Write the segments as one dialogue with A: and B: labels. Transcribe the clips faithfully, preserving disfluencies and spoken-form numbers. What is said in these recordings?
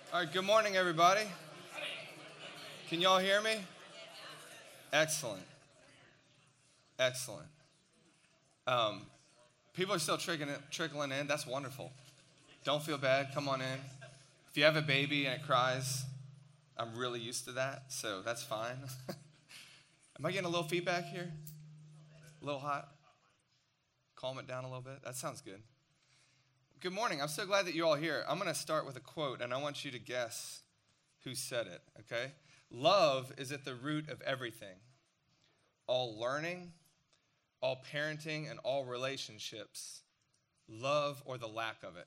A: All right, good morning, everybody. Can y'all hear me? Excellent. Excellent. Um, people are still trickling, trickling in. That's wonderful. Don't feel bad. Come on in. If you have a baby and it cries, I'm really used to that, so that's fine. Am I getting a little feedback here? A little hot? Calm it down a little bit? That sounds good. Good morning. I'm so glad that you're all here. I'm going to start with a quote, and I want you to guess who said it, okay? Love is at the root of everything. All learning, all parenting, and all relationships, love or the lack of it.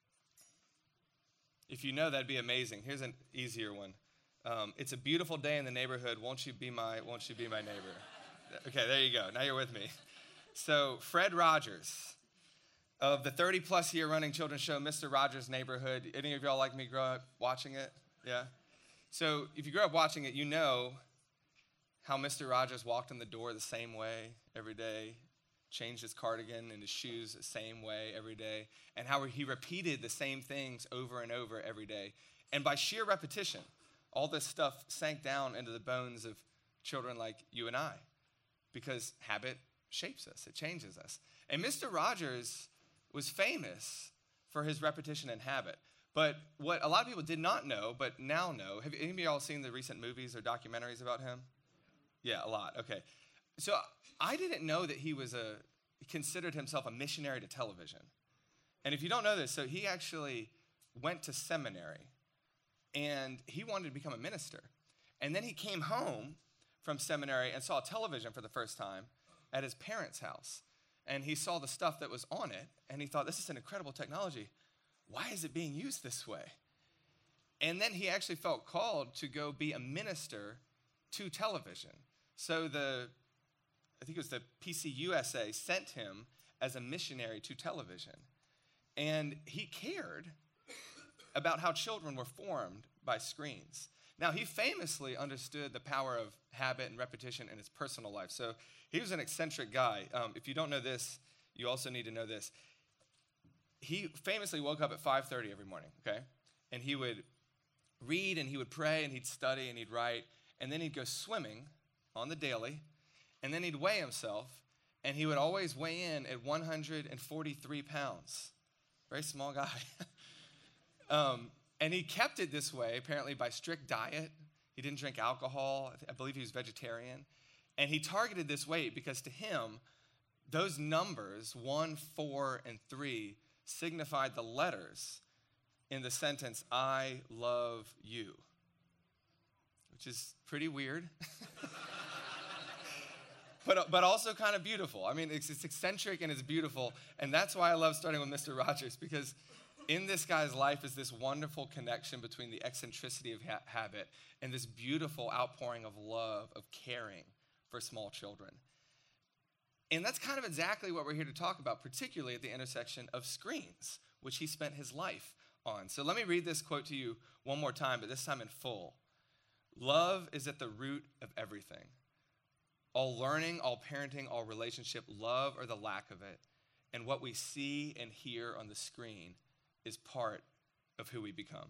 A: If you know, that'd be amazing. Here's an easier one. Um, it's a beautiful day in the neighborhood. Won't you be my, won't you be my neighbor? Okay, there you go. Now you're with me. So Fred Rogers, of the thirty-plus year running children's show, Mister Rogers' Neighborhood. Any of y'all like me grow up watching it? Yeah? So if you grew up watching it, you know how Mister Rogers walked in the door the same way every day, changed his cardigan and his shoes the same way every day, and how he repeated the same things over and over every day. And by sheer repetition, all this stuff sank down into the bones of children like you and I, because habit shapes us, it changes us. And Mister Rogers was famous for his repetition and habit. But what a lot of people did not know, but now know, have any of y'all seen the recent movies or documentaries about him? Yeah, a lot, okay. So I didn't know that he was a, considered himself a missionary to television. And if you don't know this, so he actually went to seminary, and he wanted to become a minister. And then he came home from seminary and saw television for the first time at his parents' house. And he saw the stuff that was on it, and he thought, this is an incredible technology. Why is it being used this way? And then he actually felt called to go be a minister to television. So the, I think it was the P C U S A sent him as a missionary to television. And he cared about how children were formed by screens. Now, he famously understood the power of habit and repetition in his personal life. So he was an eccentric guy. Um, if you don't know this, you also need to know this. He famously woke up at five thirty every morning, okay? And he would read, and he would pray, and he'd study, and he'd write, and then he'd go swimming on the daily, and then he'd weigh himself, and he would always weigh in at one hundred forty-three pounds. Very small guy. um, and he kept it this way, apparently, by strict diet. He didn't drink alcohol. I believe he was vegetarian. And he targeted this weight because to him, those numbers, one, four, and three, signified the letters in the sentence, I love you, which is pretty weird, but, but also kind of beautiful. I mean, it's, it's eccentric and it's beautiful, and that's why I love starting with Mister Rogers, because in this guy's life is this wonderful connection between the eccentricity of ha- habit and this beautiful outpouring of love, of caring for small children. And that's kind of exactly what we're here to talk about, particularly at the intersection of screens, which he spent his life on. So let me read this quote to you one more time, but this time in full. Love is at the root of everything. All learning, all parenting, all relationship, love or the lack of it, and what we see and hear on the screen is part of who we become.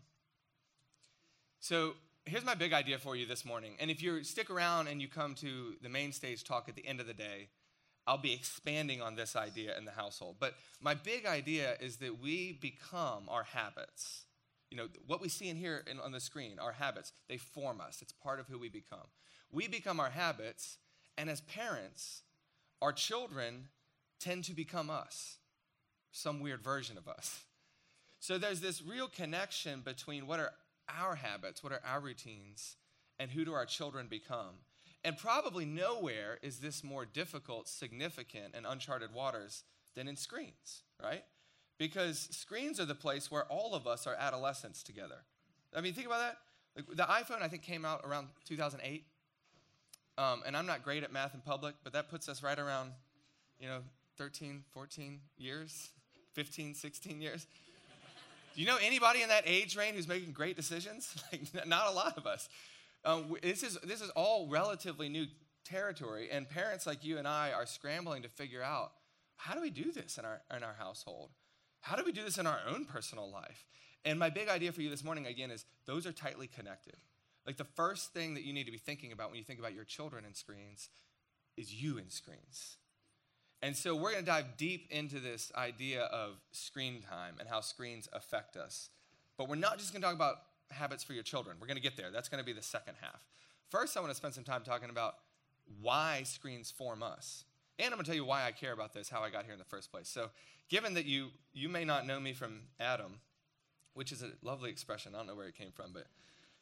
A: So here's my big idea for you this morning. And if you stick around and you come to the main stage talk at the end of the day, I'll be expanding on this idea in the household. But my big idea is that we become our habits. You know, what we see in here in, on the screen, our habits, they form us. It's part of who we become. We become our habits, and as parents, our children tend to become us, some weird version of us. So there's this real connection between what are our habits, what are our routines, and who do our children become. And probably nowhere is this more difficult, significant, and uncharted waters than in screens, right? Because screens are the place where all of us are adolescents together. I mean, think about that. Like, the iPhone, I think, came out around two thousand eight. Um, and I'm not great at math in public, but that puts us right around, you know, thirteen, fourteen years, fifteen, sixteen years. Do you know anybody in that age range who's making great decisions? Like, not a lot of us. Um, this is this is all relatively new territory, and parents like you and I are scrambling to figure out, how do we do this in our in our household? how do we do this in our own personal life? And my big idea for you this morning, again, is those are tightly connected. Like the first thing that you need to be thinking about when you think about your children in screens is you in screens. And so we're going to dive deep into this idea of screen time and how screens affect us. But we're not just going to talk about habits for your children. We're going to get there. That's going to be the second half. First, I want to spend some time talking about why screens form us. And I'm going to tell you why I care about this, how I got here in the first place. So given that you you may not know me from Adam, which is a lovely expression. I don't know where it came from, but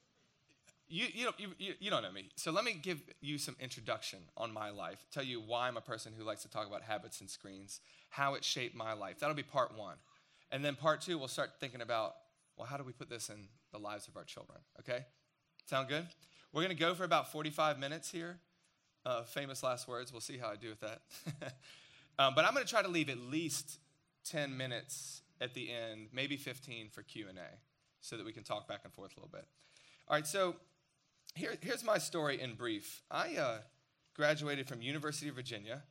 A: you you don't, you, you don't know me. So let me give you some introduction on my life, tell you why I'm a person who likes to talk about habits and screens, how it shaped my life. That'll be part one. And then part two, we'll start thinking about, well, how do we put this in the lives of our children, okay? Sound good? We're going to go for about forty-five minutes here. Uh, famous last words. We'll see how I do with that. um, but I'm going to try to leave at least ten minutes at the end, maybe fifteen for Q and A, so that we can talk back and forth a little bit. All right, so here, here's my story in brief. I uh, graduated from University of Virginia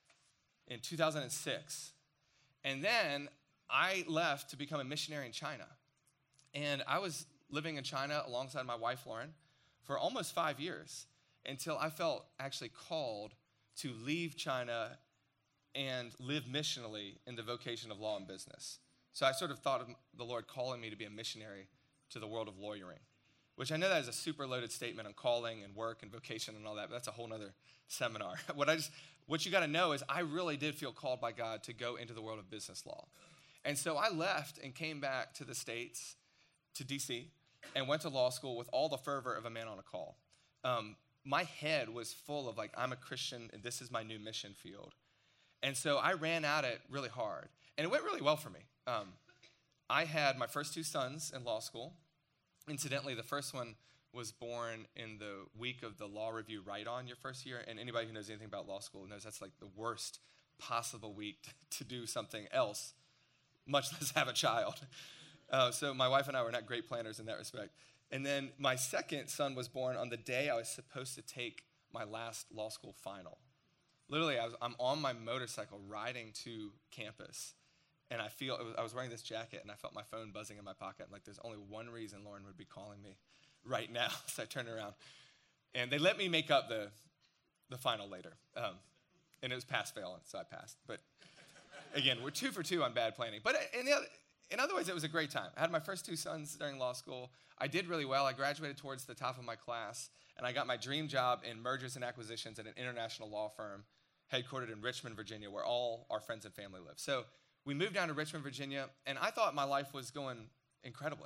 A: in two thousand six, and then I left to become a missionary in China. And I was living in China alongside my wife, Lauren, for almost five years until I felt actually called to leave China and live missionally in the vocation of law and business. So I sort of thought of the Lord calling me to be a missionary to the world of lawyering, which I know that is a super loaded statement on calling and work and vocation and all that, but that's a whole nother seminar. what I just, what you got to know is I really did feel called by God to go into the world of business law. And so I left and came back to the States, to D C, and went to law school with all the fervor of a man on a call. Um, my head was full of like, I'm a Christian and this is my new mission field. And so I ran at it really hard. And it went really well for me. Um, I had my first two sons in law school. Incidentally, the first one was born in the week of the law review write-on your first year. And anybody who knows anything about law school knows that's like the worst possible week to do something else, much less have a child. Uh, so my wife and I were not great planners in that respect. And then my second son was born on the day I was supposed to take my last law school final. Literally, I was, I'm on my motorcycle riding to campus, and I feel, it was, I was wearing this jacket, and I felt my phone buzzing in my pocket. I'm like, there's only one reason Lauren would be calling me right now. So I turned around, and they let me make up the, the final later. Um, and it was pass-fail, so I passed. But again, we're two for two on bad planning. But in, the other, in other ways, it was a great time. I had my first two sons during law school. I did really well. I graduated towards the top of my class, and I got my dream job in mergers and acquisitions at an international law firm headquartered in Richmond, Virginia, where all our friends and family live. So we moved down to Richmond, Virginia, and I thought my life was going incredibly.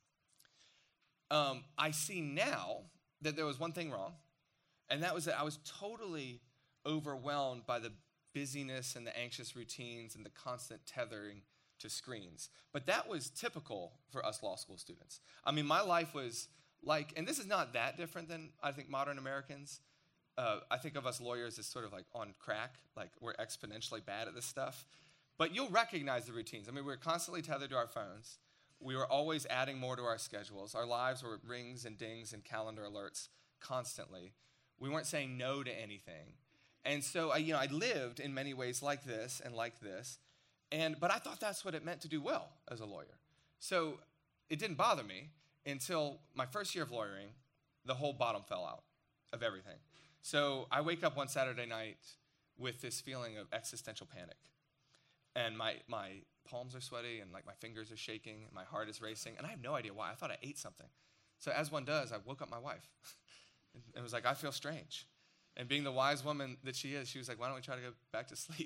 A: Um, I see now that there was one thing wrong, and that was that I was totally overwhelmed by the busyness and the anxious routines and the constant tethering to screens. But that was typical for us law school students. I mean, my life was like, and this is not that different than, I think, modern Americans. Uh, I think of us lawyers as sort of like on crack, like we're exponentially bad at this stuff. But you'll recognize the routines. I mean, we were constantly tethered to our phones. We were always adding more to our schedules. Our lives were rings and dings and calendar alerts constantly. We weren't saying no to anything. And so, I, you know, I lived in many ways like this and like this. And but I thought that's what it meant to do well as a lawyer. So it didn't bother me until my first year of lawyering, the whole bottom fell out of everything. So I wake up one Saturday night with this feeling of existential panic. And my my palms are sweaty and like my fingers are shaking and my heart is racing. And I have no idea why. I thought I ate something. So as one does, I woke up my wife and was like, I feel strange. And being the wise woman that she is, she was like, why don't we try to go back to sleep?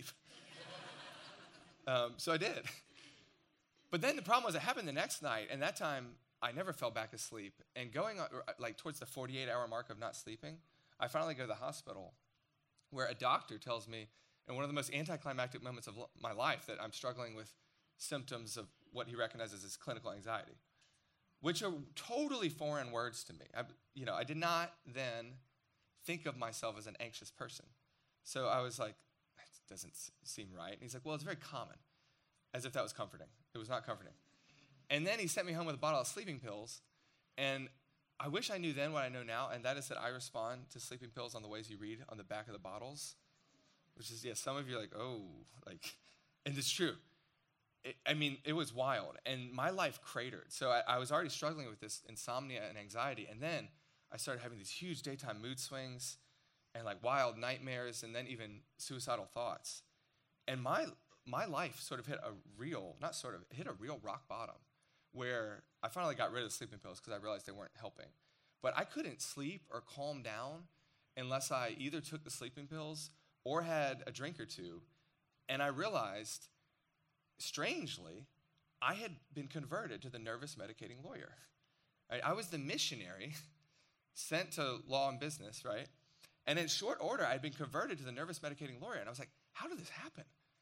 A: um, so I did. But then the problem was it happened the next night. And that time I never fell back asleep. And going on, like towards the forty-eight hour mark of not sleeping, I finally go to the hospital where a doctor tells me in one of the most anticlimactic moments of my life that I'm struggling with symptoms of what he recognizes as clinical anxiety, which are totally foreign words to me. I, you know, I did not then think of myself as an anxious person. So I was like, it doesn't seem right. And he's like, well, it's very common, as if that was comforting. It was not comforting. And then he sent me home with a bottle of sleeping pills, and I wish I knew then what I know now, and that is that I respond to sleeping pills on the ways you read on the back of the bottles, which is, yeah, some of you are like, oh, like, and it's true. it, I mean, it was wild. And my life cratered. So I, I was already struggling with this insomnia and anxiety. And then I started having these huge daytime mood swings and like wild nightmares and then even suicidal thoughts. And my my life sort of hit a real, not sort of, hit a real rock bottom where I finally got rid of the sleeping pills because I realized they weren't helping. But I couldn't sleep or calm down unless I either took the sleeping pills or had a drink or two. And I realized, strangely, I had been converted to the nervous medicating lawyer. Right? I was the missionary sent to law and business, right? And in short order, I'd been converted to the nervous medicating lawyer. And I was like, how did this happen?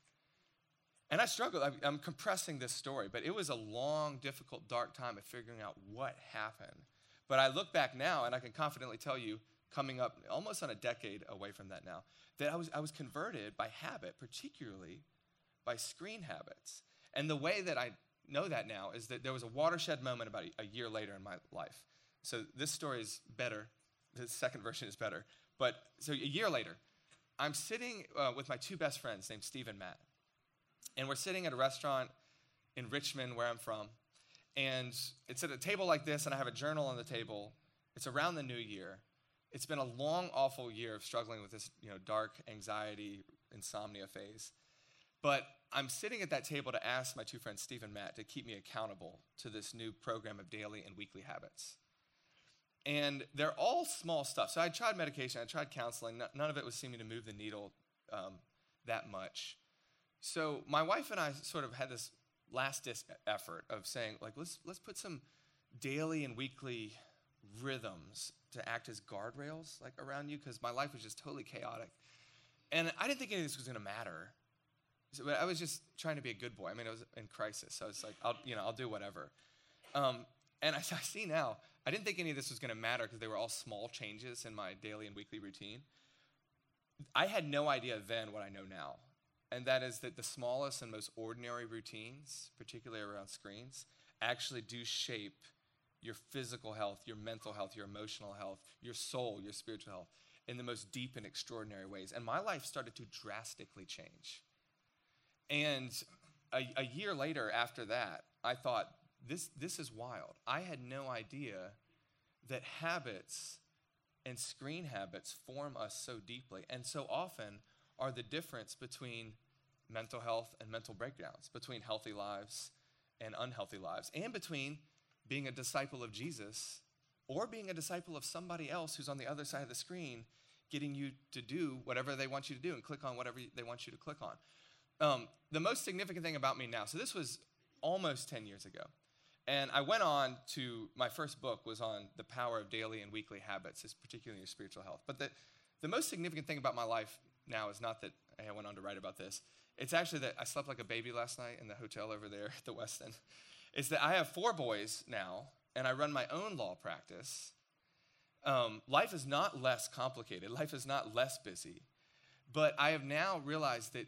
A: And I struggled. I'm, I'm compressing this story, but it was a long, difficult, dark time of figuring out what happened. But I look back now, and I can confidently tell you, coming up almost on a decade away from that now, that I was, I was converted by habit, particularly by screen habits. And the way that I know that now is that there was a watershed moment about a, a year later in my life. So this story is better. The second version is better. But so a year later, I'm sitting uh, with my two best friends named Steve and Matt. And we're sitting at a restaurant in Richmond, where I'm from. And it's at a table like this, and I have a journal on the table. It's around the new year. It's been a long, awful year of struggling with this, you know, dark anxiety, insomnia phase. But I'm sitting at that table to ask my two friends, Steve and Matt, to keep me accountable to this new program of daily and weekly habits. And they're all small stuff. So I tried medication, I tried counseling. None of it was seeming to move the needle um, that much. So my wife and I sort of had this last-ditch effort of saying, like, let's let's put some daily and weekly rhythms to act as guardrails, like, around you, because my life was just totally chaotic. And I didn't think any of this was going to matter. So, but I was just trying to be a good boy. I mean, I was in crisis, so it's like, I'll, you know, I'll do whatever. Um, and I, I see now, I didn't think any of this was going to matter because they were all small changes in my daily and weekly routine. I had no idea then what I know now. And that is that the smallest and most ordinary routines, particularly around screens, actually do shape your physical health, your mental health, your emotional health, your soul, your spiritual health in the most deep and extraordinary ways. And my life started to drastically change. And a, a year later after that, I thought, this, this is wild. I had no idea that habits and screen habits form us so deeply and so often are the difference between mental health and mental breakdowns, between healthy lives and unhealthy lives, and between being a disciple of Jesus or being a disciple of somebody else who's on the other side of the screen getting you to do whatever they want you to do and click on whatever they want you to click on. Um, the most significant thing about me now, so this was almost ten years ago, and I went on to, my first book was on the power of daily and weekly habits, particularly your spiritual health. But the, the most significant thing about my life now is not that I went on to write about this. It's actually that I slept like a baby last night in the hotel over there at the Westin. It's that I have four boys now, and I run my own law practice. Um, life is not less complicated. Life is not less busy. But I have now realized that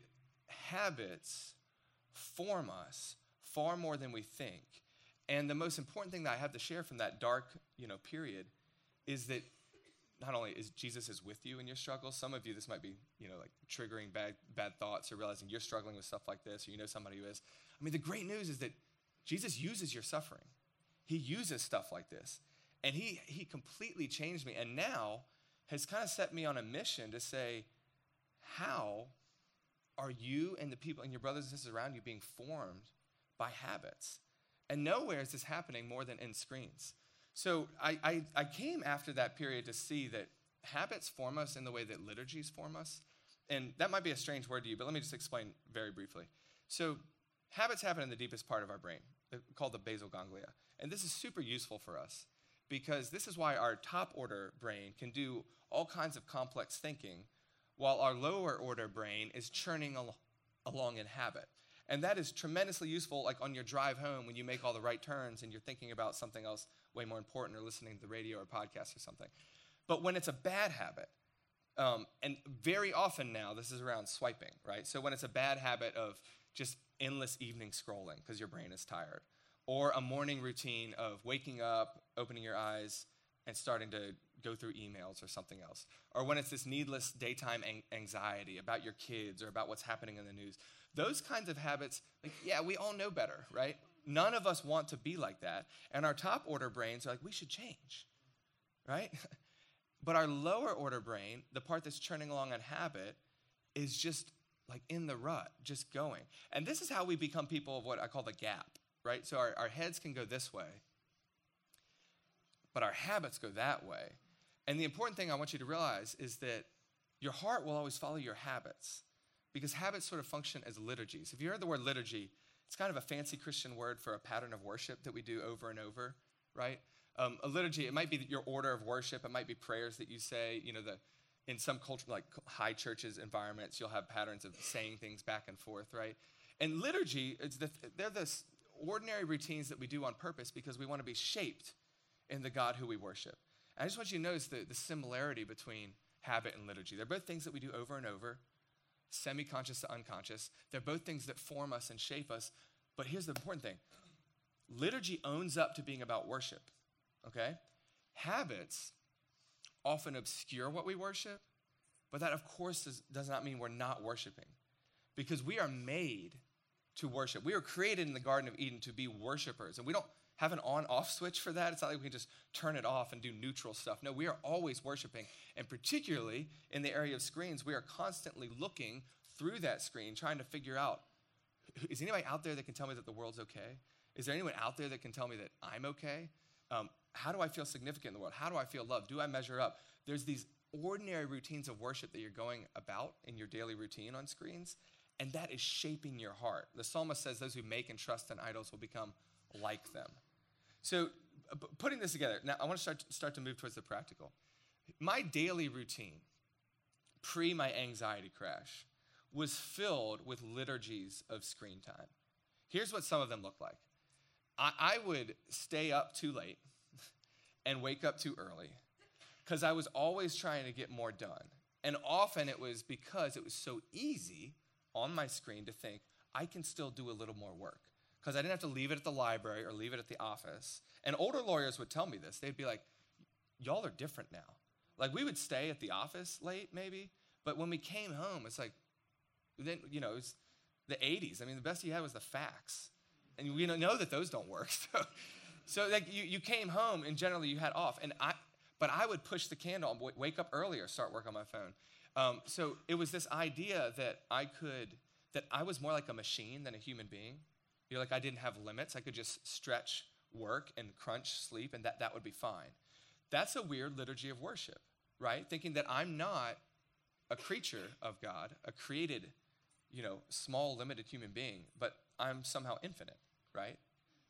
A: habits form us far more than we think. And the most important thing that I have to share from that dark, you know, period is that not only is Jesus is with you in your struggles, some of you, this might be, you know, like triggering bad, bad thoughts or realizing you're struggling with stuff like this or you know somebody who is. I mean, the great news is that Jesus uses your suffering. He uses stuff like this. And he, he completely changed me and now has kind of set me on a mission to say, how are you and the people and your brothers and sisters around you being formed by habits? And nowhere is this happening more than in screens. So I, I, I came after that period to see that habits form us in the way that liturgies form us. And that might be a strange word to you, but let me just explain very briefly. So habits happen in the deepest part of our brain, called the basal ganglia. And this is super useful for us because this is why our top order brain can do all kinds of complex thinking while our lower order brain is churning al- along in habit. And that is tremendously useful, like on your drive home when you make all the right turns and you're thinking about something else way more important or listening to the radio or podcast or something. But when it's a bad habit, um, and very often now this is around swiping, right? So when it's a bad habit of just endless evening scrolling because your brain is tired, or a morning routine of waking up, opening your eyes, and starting to go through emails or something else. Or when it's this needless daytime an- anxiety about your kids or about what's happening in the news. Those kinds of habits, like, yeah, we all know better, right? None of us want to be like that. And our top order brains are like, we should change, right? But our lower order brain, the part that's churning along on habit, is just like in the rut, just going. And this is how we become people of what I call the gap, right? So our, our heads can go this way, but our habits go that way. And the important thing I want you to realize is that your heart will always follow your habits, because habits sort of function as liturgies. If you heard the word liturgy, it's kind of a fancy Christian word for a pattern of worship that we do over and over, right? Um, a liturgy, it might be your order of worship. It might be prayers that you say. You know, the in some culture, like high churches environments, you'll have patterns of saying things back and forth, right? And liturgy, it's the, they're the ordinary routines that we do on purpose because we want to be shaped in the God who we worship. And I just want you to notice the, the similarity between habit and liturgy. They're both things that we do over and over, semi-conscious to unconscious. They're both things that form us and shape us. But here's the important thing. Liturgy owns up to being about worship, okay? Habits often obscure what we worship, but that, of course, does, does not mean we're not worshiping, because we are made to worship. We were created in the Garden of Eden to be worshipers, and we don't have an on-off switch for that. It's not like we can just turn it off and do neutral stuff. No, we are always worshiping, and particularly in the area of screens, we are constantly looking through that screen, trying to figure out, is anybody out there that can tell me that the world's okay? Is there anyone out there that can tell me that I'm okay? Um, how do I feel significant in the world? How do I feel loved? Do I measure up? There's these ordinary routines of worship that you're going about in your daily routine on screens, and that is shaping your heart. The psalmist says those who make and trust in idols will become like them. So uh, putting this together, now I want to start, start to move towards the practical. My daily routine, pre my anxiety crash, was filled with liturgies of screen time. Here's what some of them look like. I, I would stay up too late and wake up too early because I was always trying to get more done. And often it was because it was so easy on my screen to think, I can still do a little more work, because I didn't have to leave it at the library or leave it at the office. And older lawyers would tell me this. They'd be like, y'all are different now. Like, we would stay at the office late maybe, but when we came home, it's like, then, you know, it was the eighties. I mean, the best you had was the fax. And we know that those don't work. So, so like you, you came home and generally you had off. And I, but I would push the candle and w- wake up earlier, start work on my phone. Um, so it was this idea that I could, that I was more like a machine than a human being. You know, like I didn't have limits. I could just stretch work and crunch sleep, and that, that would be fine. That's a weird liturgy of worship, right? Thinking that I'm not a creature of God, a created, you know, small, limited human being, but I'm somehow infinite, right?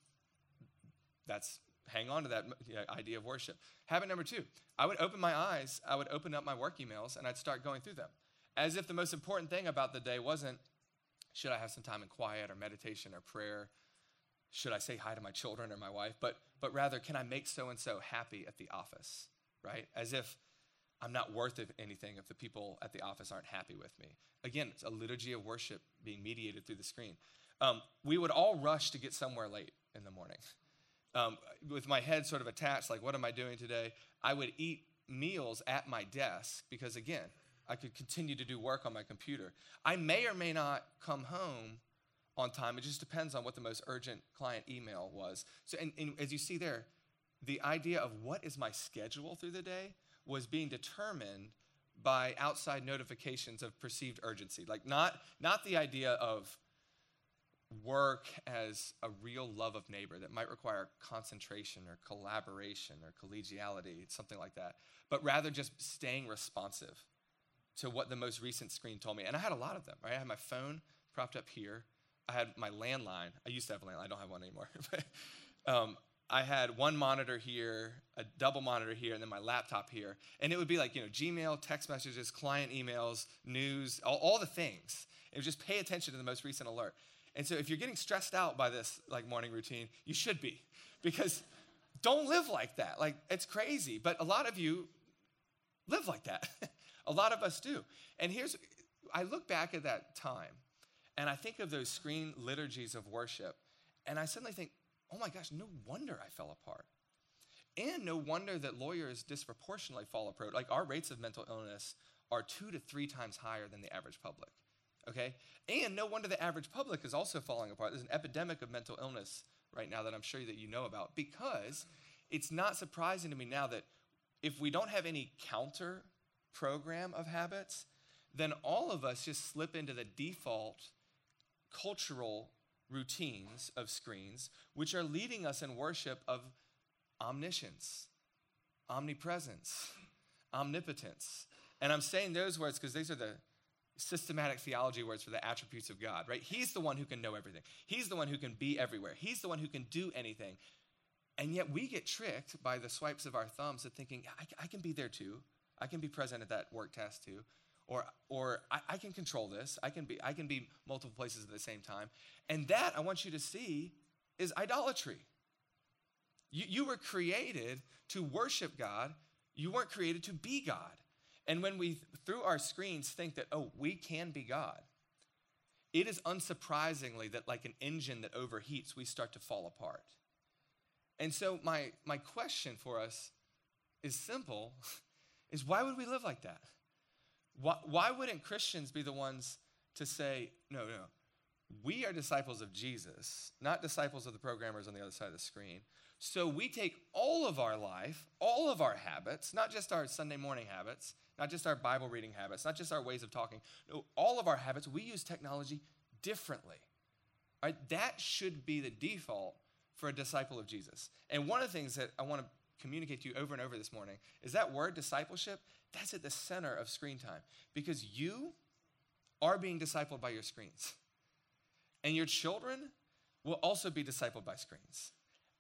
A: That's, hang on to that you know, idea of worship. Habit number two, I would open my eyes, I would open up my work emails, and I'd start going through them. As if the most important thing about the day wasn't, should I have some time in quiet or meditation or prayer? Should I say hi to my children or my wife? But, but rather, can I make so-and-so happy at the office, right? As if I'm not worth anything if the people at the office aren't happy with me. Again, it's a liturgy of worship being mediated through the screen. Um, we would all rush to get somewhere late in the morning. Um, with my head sort of attached, like, what am I doing today? I would eat meals at my desk because, again, I could continue to do work on my computer. I may or may not come home on time. It just depends on what the most urgent client email was. So, and, and as you see there, the idea of what is my schedule through the day was being determined by outside notifications of perceived urgency. Like not, not the idea of work as a real love of neighbor that might require concentration or collaboration or collegiality, something like that, but rather just staying responsive to what the most recent screen told me. And I had a lot of them, right? I had my phone propped up here. I had my landline. I used to have a landline. I don't have one anymore. um, I had one monitor here, a double monitor here, and then my laptop here. And it would be like, you know, Gmail, text messages, client emails, news, all, all the things. It would just pay attention to the most recent alert. And so if you're getting stressed out by this like morning routine, you should be, because don't live like that. Like, it's crazy. But a lot of you live like that. A lot of us do. And here's, I look back at that time, and I think of those screen liturgies of worship, and I suddenly think, oh my gosh, no wonder I fell apart. And no wonder that lawyers disproportionately fall apart. Like our rates of mental illness are two to three times higher than the average public, okay? And no wonder the average public is also falling apart. There's an epidemic of mental illness right now that I'm sure that you know about, because it's not surprising to me now that if we don't have any counter program of habits, then all of us just slip into the default cultural routines of screens, which are leading us in worship of omniscience, omnipresence, omnipotence. And I'm saying those words because these are the systematic theology words for the attributes of God, right? He's the one who can know everything. He's the one who can be everywhere. He's the one who can do anything. And yet we get tricked by the swipes of our thumbs at thinking, I, I can be there too. I can be present at that work task too. Or, or I, I can control this. I can be, I can be multiple places at the same time. And that, I want you to see, is idolatry. You, you were created to worship God. You weren't created to be God. And when we, through our screens, think that, oh, we can be God, it is unsurprisingly that like an engine that overheats, we start to fall apart. And so my, my question for us is simple, is why would we live like that? Why, why wouldn't Christians be the ones to say, no, no, we are disciples of Jesus, not disciples of the programmers on the other side of the screen. So we take all of our life, all of our habits, not just our Sunday morning habits, not just our Bible reading habits, not just our ways of talking, no, all of our habits, we use technology differently. Right? That should be the default for a disciple of Jesus. And one of the things that I want to communicate to you over and over this morning is that word discipleship, that's at the center of screen time, because you are being discipled by your screens. And your children will also be discipled by screens,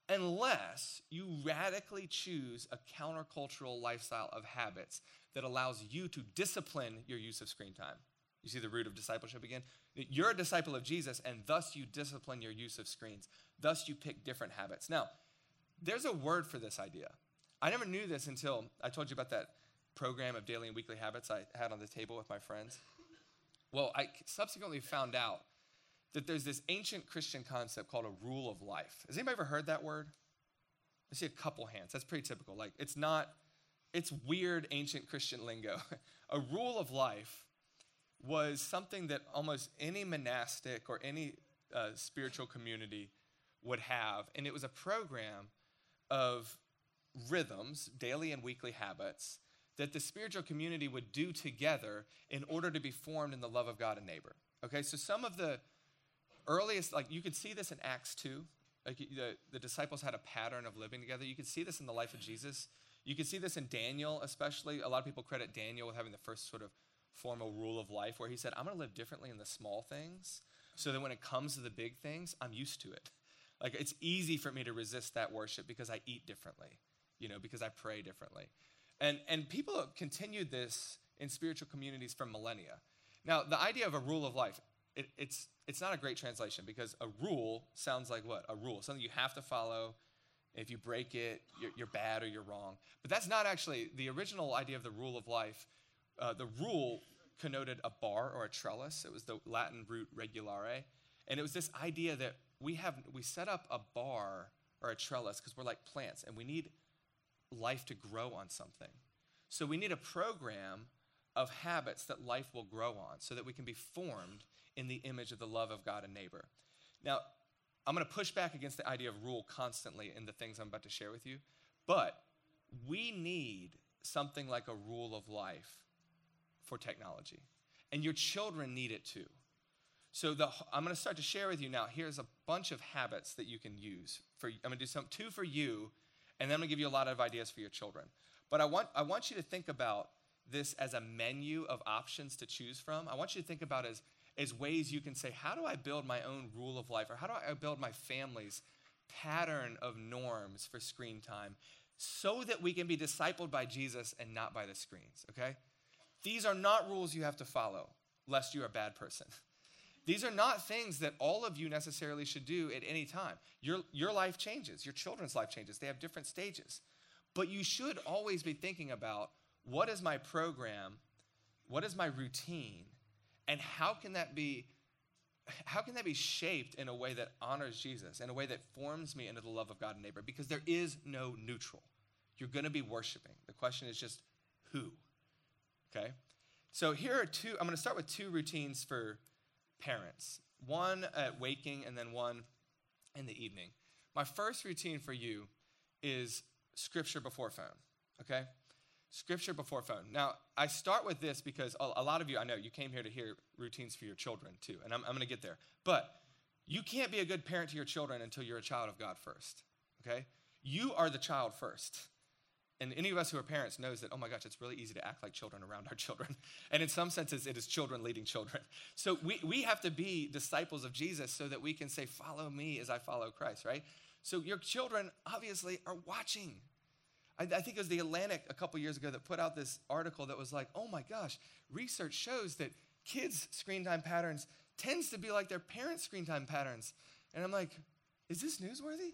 A: unless you radically choose a countercultural lifestyle of habits that allows you to discipline your use of screen time. You see the root of discipleship again? You're a disciple of Jesus, and thus you discipline your use of screens. Thus you pick different habits. Now, there's a word for this idea. I never knew this until I told you about that program of daily and weekly habits I had on the table with my friends. Well, I subsequently found out that there's this ancient Christian concept called a rule of life. Has anybody ever heard that word? I see a couple hands. That's pretty typical. Like, it's not, it's weird ancient Christian lingo. A rule of life was something that almost any monastic or any uh, spiritual community would have. And it was a program of rhythms, daily and weekly habits, that the spiritual community would do together in order to be formed in the love of God and neighbor. Okay, so some of the earliest, like you could see this in Acts two. Like the, the disciples had a pattern of living together. You could see this in the life of Jesus. You could see this in Daniel, especially. A lot of people credit Daniel with having the first sort of formal rule of life where he said, I'm going to live differently in the small things so that when it comes to the big things, I'm used to it. Like it's easy for me to resist that worship because I eat differently, you know, because I pray differently. And, and people have continued this in spiritual communities for millennia. Now, the idea of a rule of life, it, it's it's not a great translation because a rule sounds like what? A rule, something you have to follow. If you break it, you're, you're bad or you're wrong. But that's not actually the original idea of the rule of life. Uh, the rule connoted a bar or a trellis. It was the Latin root regulare. And it was this idea that we have we set up a bar or a trellis because we're like plants and we need life to grow on something. So we need a program of habits that life will grow on so that we can be formed in the image of the love of God and neighbor. Now, I'm going to push back against the idea of rule constantly in the things I'm about to share with you, but we need something like a rule of life for technology, and your children need it too. So the, I'm going to start to share with you now. Here's a bunch of habits that you can use. For I'm going to do some two for you, and then I'm going to give you a lot of ideas for your children. But I want I want you to think about this as a menu of options to choose from. I want you to think about it as as ways you can say, how do I build my own rule of life? Or how do I build my family's pattern of norms for screen time so that we can be discipled by Jesus and not by the screens, okay? These are not rules you have to follow, lest you're a bad person. These are not things that all of you necessarily should do at any time. Your, your life changes. Your children's life changes. They have different stages. But you should always be thinking about, what is my program? What is my routine? And how can that be, how can that be shaped in a way that honors Jesus, in a way that forms me into the love of God and neighbor? Because there is no neutral. You're going to be worshiping. The question is just who, okay? So here are two, I'm going to start with two routines for parents. One at waking and then one in the evening. My first routine for you is scripture before phone, okay? Scripture before phone. Now, I start with this because a, a lot of you, I know, you came here to hear routines for your children too, and I'm, I'm going to get there. But you can't be a good parent to your children until you're a child of God first, okay? You are the child first. And any of us who are parents knows that, oh my gosh, it's really easy to act like children around our children. And in some senses, it is children leading children. So we, we have to be disciples of Jesus so that we can say, follow me as I follow Christ, right? So your children obviously are watching. I, I think it was The Atlantic a couple years ago that put out this article that was like, oh my gosh, research shows that kids' screen time patterns tends to be like their parents' screen time patterns. And I'm like, is this newsworthy?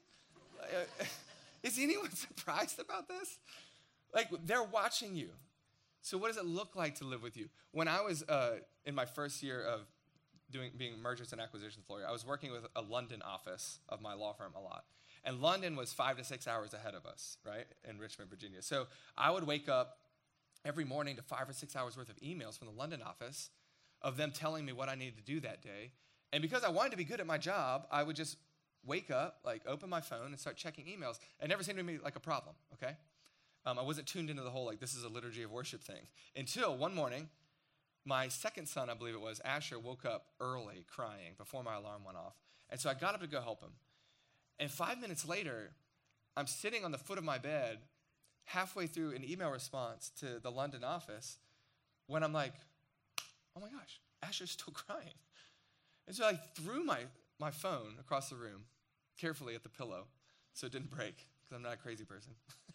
A: Is anyone surprised about this? Like, they're watching you. So what does it look like to live with you? When I was uh, in my first year of doing being mergers and acquisitions lawyer, I was working with a London office of my law firm a lot. And London was five to six hours ahead of us, right, in Richmond, Virginia. So I would wake up every morning to five or six hours worth of emails from the London office of them telling me what I needed to do that day. And because I wanted to be good at my job, I would just wake up, like open my phone and start checking emails. It never seemed to me like a problem, okay? Um, I wasn't tuned into the whole, like, this is a liturgy of worship thing. Until one morning, my second son, I believe it was, Asher, woke up early crying before my alarm went off. And so I got up to go help him. And five minutes later, I'm sitting on the foot of my bed, halfway through an email response to the London office, when I'm like, oh my gosh, Asher's still crying. And so I threw my, my phone across the room, carefully at the pillow, so it didn't break, because I'm not a crazy person.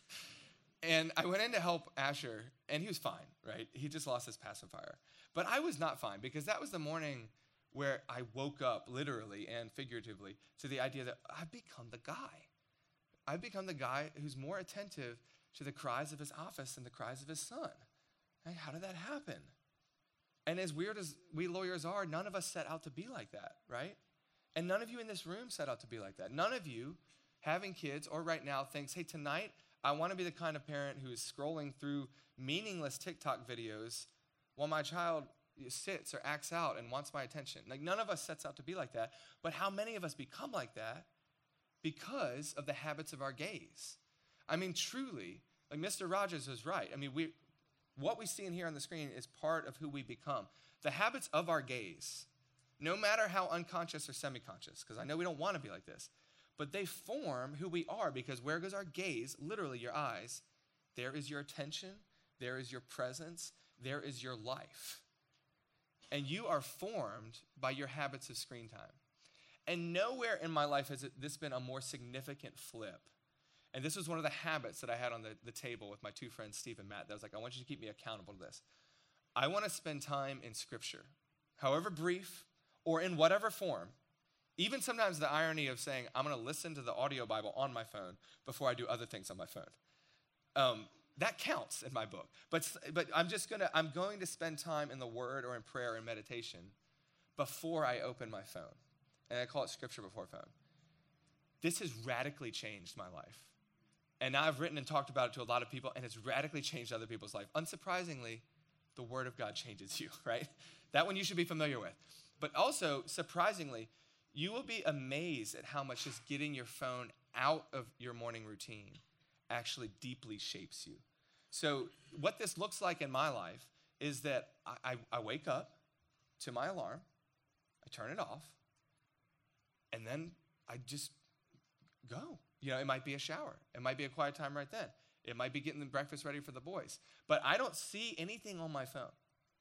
A: And I went in to help Asher, and he was fine, right? He just lost his pacifier. But I was not fine, because that was the morning where I woke up, literally and figuratively, to the idea that I've become the guy. I've become the guy who's more attentive to the cries of his office than the cries of his son. And how did that happen? And as weird as we lawyers are, none of us set out to be like that, right? And none of you in this room set out to be like that. None of you having kids or right now thinks, hey, tonight I want to be the kind of parent who is scrolling through meaningless TikTok videos while my child sits or acts out and wants my attention. Like, none of us sets out to be like that. But how many of us become like that because of the habits of our gaze? I mean, truly, like Mister Rogers was right. I mean, we, what we see in here on the screen is part of who we become. The habits of our gaze, no matter how unconscious or semi-conscious, because I know we don't want to be like this, but they form who we are, because where goes our gaze, literally your eyes, there is your attention, there is your presence, there is your life. And you are formed by your habits of screen time. And nowhere in my life has this been a more significant flip. And this was one of the habits that I had on the, the table with my two friends, Steve and Matt. That was like, I want you to keep me accountable to this. I want to spend time in Scripture, however brief or in whatever form. Even sometimes the irony of saying, I'm going to listen to the audio Bible on my phone before I do other things on my phone. Um, that counts in my book. But, but I'm just going to, I'm going to spend time in the Word or in prayer and meditation before I open my phone. And I call it Scripture before phone. This has radically changed my life. And now I've written and talked about it to a lot of people, and it's radically changed other people's life. Unsurprisingly, the Word of God changes you, right? That one you should be familiar with. But also, surprisingly, you will be amazed at how much just getting your phone out of your morning routine actually deeply shapes you. So what this looks like in my life is that I, I, I wake up to my alarm, I turn it off, and then I just go. You know, it might be a shower. It might be a quiet time right then. It might be getting the breakfast ready for the boys. But I don't see anything on my phone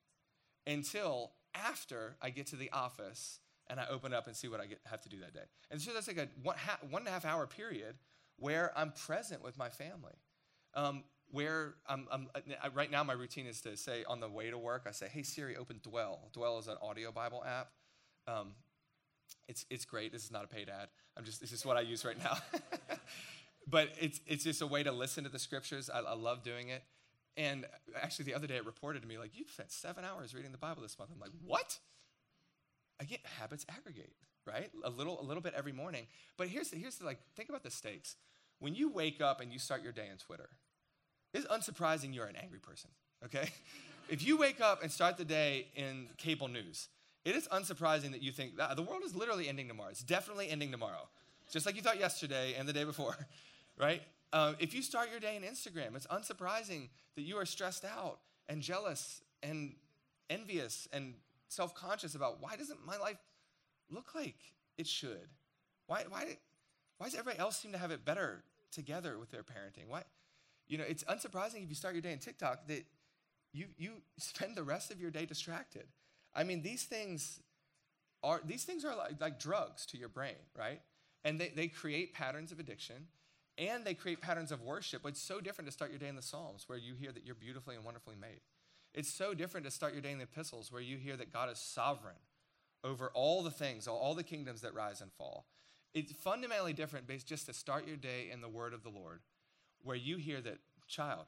A: until after I get to the office and I open up and see what I get, have to do that day. And so that's like a one, half, one and a half hour period where I'm present with my family. Um, where I'm, I'm, right now my routine is to say on the way to work, I say, hey Siri, open Dwell. Dwell is an audio Bible app. Um, it's it's great. This is not a paid ad. I'm just this is what I use right now. But it's it's just a way to listen to the scriptures. I, I love doing it. And actually the other day it reported to me, like, you've spent seven hours reading the Bible this month. I'm like, what? Again, habits aggregate, right? A little, a little bit every morning. But here's the, here's the, like, think about the stakes. When you wake up and you start your day on Twitter, It's unsurprising you're an angry person, okay? If you wake up and start the day in cable news, it is unsurprising that you think, ah, the world is literally ending tomorrow. It's definitely ending tomorrow. Just like you thought yesterday and the day before, right? Um, if you start your day in Instagram, it's unsurprising that you are stressed out and jealous and envious and self-conscious about why doesn't my life look like it should? Why, why, why does everybody else seem to have it better together with their parenting? Why, you know, it's unsurprising if you start your day in TikTok that you you spend the rest of your day distracted. I mean, these things are these things are like, like drugs to your brain, right? And they, they create patterns of addiction, and they create patterns of worship. It's so different to start your day in the Psalms, where you hear that you're beautifully and wonderfully made. It's so different to start your day in the epistles, where you hear that God is sovereign over all the things, all, all the kingdoms that rise and fall. It's fundamentally different based just to start your day in the word of the Lord, where you hear that, child,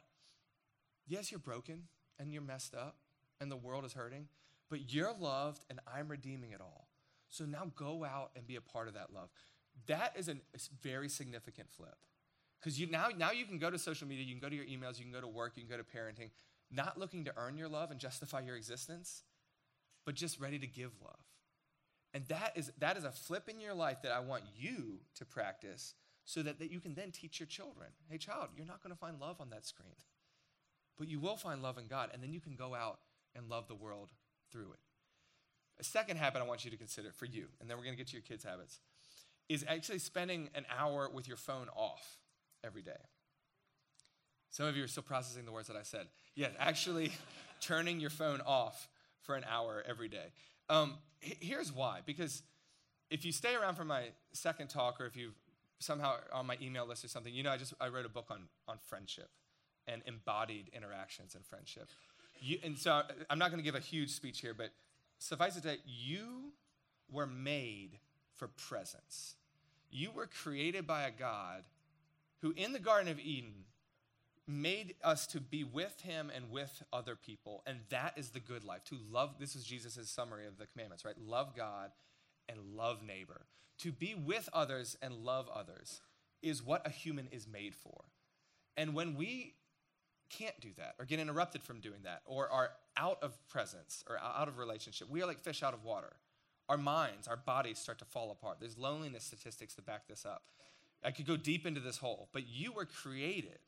A: yes, you're broken and you're messed up and the world is hurting, but you're loved and I'm redeeming it all. So now go out and be a part of that love. That is a very significant flip. Because you now, now you can go to social media, you can go to your emails, you can go to work, you can go to parenting, not looking to earn your love and justify your existence, but just ready to give love. And that is, that is a flip in your life that I want you to practice so that, that you can then teach your children. Hey, child, you're not going to find love on that screen, but you will find love in God, and then you can go out and love the world through it. A second habit I want you to consider for you, and then we're going to get to your kids' habits, is actually spending an hour with your phone off every day. Some of you are still processing the words that I said. Yes, actually turning your phone off for an hour every day. Um, here's why. Because if you stay around for my second talk, or if you somehow on my email list or something, you know I just I wrote a book on, on friendship and embodied interactions in friendship. You, and so I'm not going to give a huge speech here, but suffice it to say, you were made for presence. You were created by a God who in the Garden of Eden made us to be with him and with other people, and that is the good life. To love, this is Jesus' summary of the commandments, right? Love God and love neighbor. To be with others and love others is what a human is made for. And when we can't do that, or get interrupted from doing that, or are out of presence, or out of relationship, we are like fish out of water. Our minds, our bodies start to fall apart. There's loneliness statistics that back this up. I could go deep into this hole, but you were created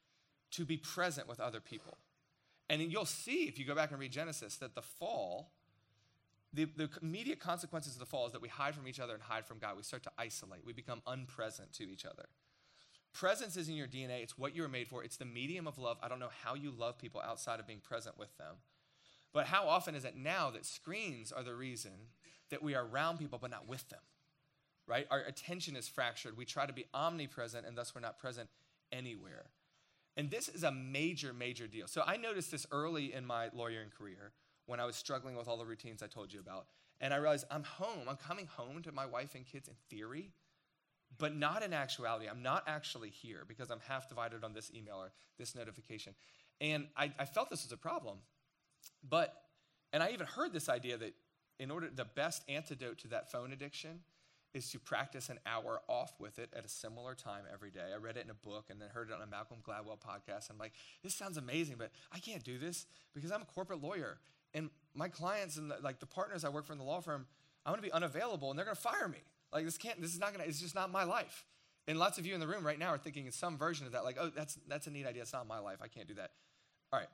A: to be present with other people. And you'll see, if you go back and read Genesis, that the fall, the, the immediate consequences of the fall is that we hide from each other and hide from God. We start to isolate. We become unpresent to each other. Presence is in your D N A. It's what you were made for. It's the medium of love. I don't know how you love people outside of being present with them. But how often is it now that screens are the reason that we are around people but not with them, right? Our attention is fractured. We try to be omnipresent, and thus we're not present anywhere. And this is a major, major deal. So I noticed this early in my lawyering career when I was struggling with all the routines I told you about. And I realized I'm home. I'm coming home to my wife and kids in theory, but not in actuality. I'm not actually here because I'm half divided on this email or this notification. And I, I felt this was a problem. But, and I even heard this idea that in order, the best antidote to that phone addiction is to practice an hour off with it at a similar time every day. I read it in a book and then heard it on a Malcolm Gladwell podcast. I'm like, this sounds amazing, but I can't do this because I'm a corporate lawyer. And my clients and the, like the partners I work for in the law firm, I'm gonna be unavailable and they're gonna fire me. Like this can't, this is not gonna, it's just not my life. And lots of you in the room right now are thinking it's some version of that, like, oh, that's that's a neat idea, it's not my life, I can't do that. All right.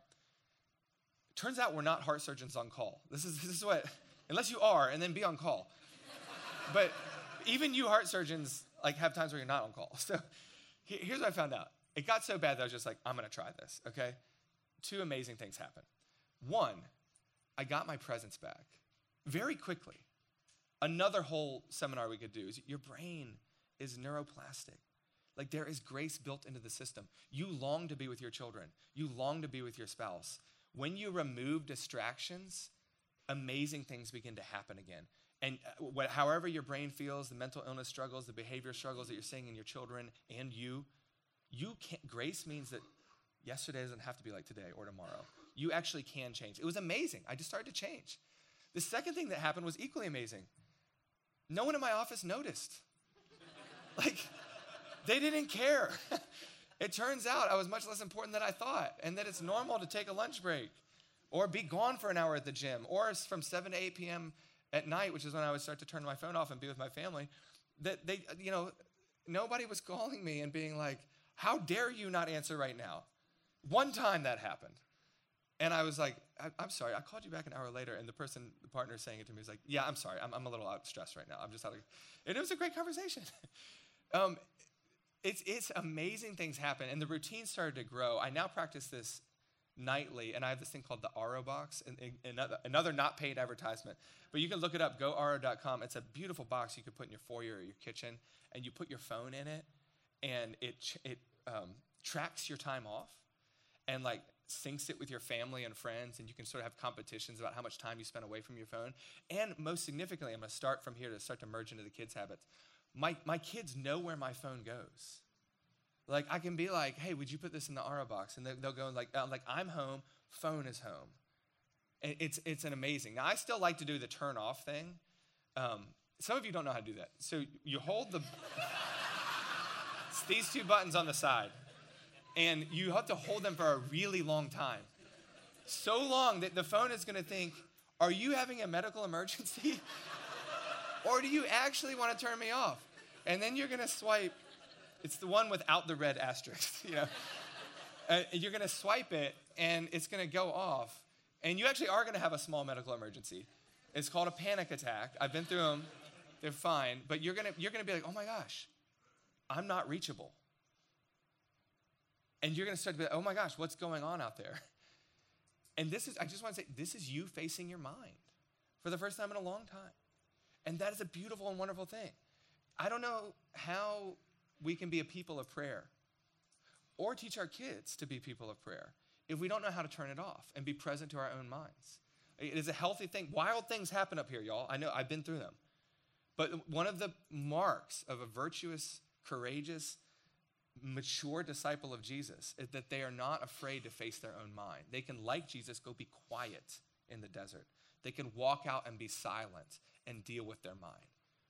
A: Turns out we're not heart surgeons on call. This is, this is what, unless you are, and then be on call. But even you heart surgeons like have times where you're not on call. So here's what I found out. It got so bad that I was just like, I'm gonna try this, okay? Two amazing things happened. One, I got my presence back very quickly. Another whole seminar we could do is your brain is neuroplastic. Like there is grace built into the system. You long to be with your children. You long to be with your spouse. When you remove distractions, amazing things begin to happen again. And what, however your brain feels, the mental illness struggles, the behavior struggles that you're seeing in your children and you, you can't, grace means that yesterday doesn't have to be like today or tomorrow. You actually can change. It was amazing. I just started to change. The second thing that happened was equally amazing. No one in my office noticed. Like, they didn't care. It turns out I was much less important than I thought, and that it's normal to take a lunch break or be gone for an hour at the gym, or from seven to eight p.m. at night, which is when I would start to turn my phone off and be with my family, that they, you know, nobody was calling me and being like, how dare you not answer right now? One time that happened. And I was like, I, I'm sorry, I called you back an hour later, and the person, the partner saying it to me was like, yeah, I'm sorry, I'm, I'm a little out stressed right now. I'm just out of, and it was a great conversation. um, it's, it's amazing things happen, and the routine started to grow. I now practice this nightly, and I have this thing called the R O box, and, and another, another not paid advertisement. But you can look it up, go R O dot com. It's a beautiful box you can put in your foyer or your kitchen, and you put your phone in it, and it, it um, tracks your time off, and like, syncs it with your family and friends, and you can sort of have competitions about how much time you spend away from your phone. And most significantly, I'm going to start from here to start to merge into the kids' habits. My, my kids know where my phone goes. Like, I can be like, hey, would you put this in the R O box? And they, they'll go like, uh, like, I'm home, phone is home. And it's, it's an amazing. Now, I still like to do the turn off thing. Um, some of you don't know how to do that. So you hold the, it's these two buttons on the side. And you have to hold them for a really long time. So long that the phone is going to think, are you having a medical emergency? Or do you actually want to turn me off? And then you're going to swipe. It's the one without the red asterisk. You know, uh, you're going to swipe it, and it's going to go off. And you actually are going to have a small medical emergency. It's called a panic attack. I've been through them. They're fine. But you're going to you're going to be like, oh, my gosh, I'm not reachable. And you're going to start to be like, oh my gosh, what's going on out there? And this is, I just want to say, this is you facing your mind for the first time in a long time. And that is a beautiful and wonderful thing. I don't know how we can be a people of prayer or teach our kids to be people of prayer if we don't know how to turn it off and be present to our own minds. It is a healthy thing. Wild things happen up here, y'all. I know, I've been through them. But one of the marks of a virtuous, courageous, mature disciple of Jesus is that they are not afraid to face their own mind. They can, like Jesus, go be quiet in the desert. They can walk out and be silent and deal with their mind.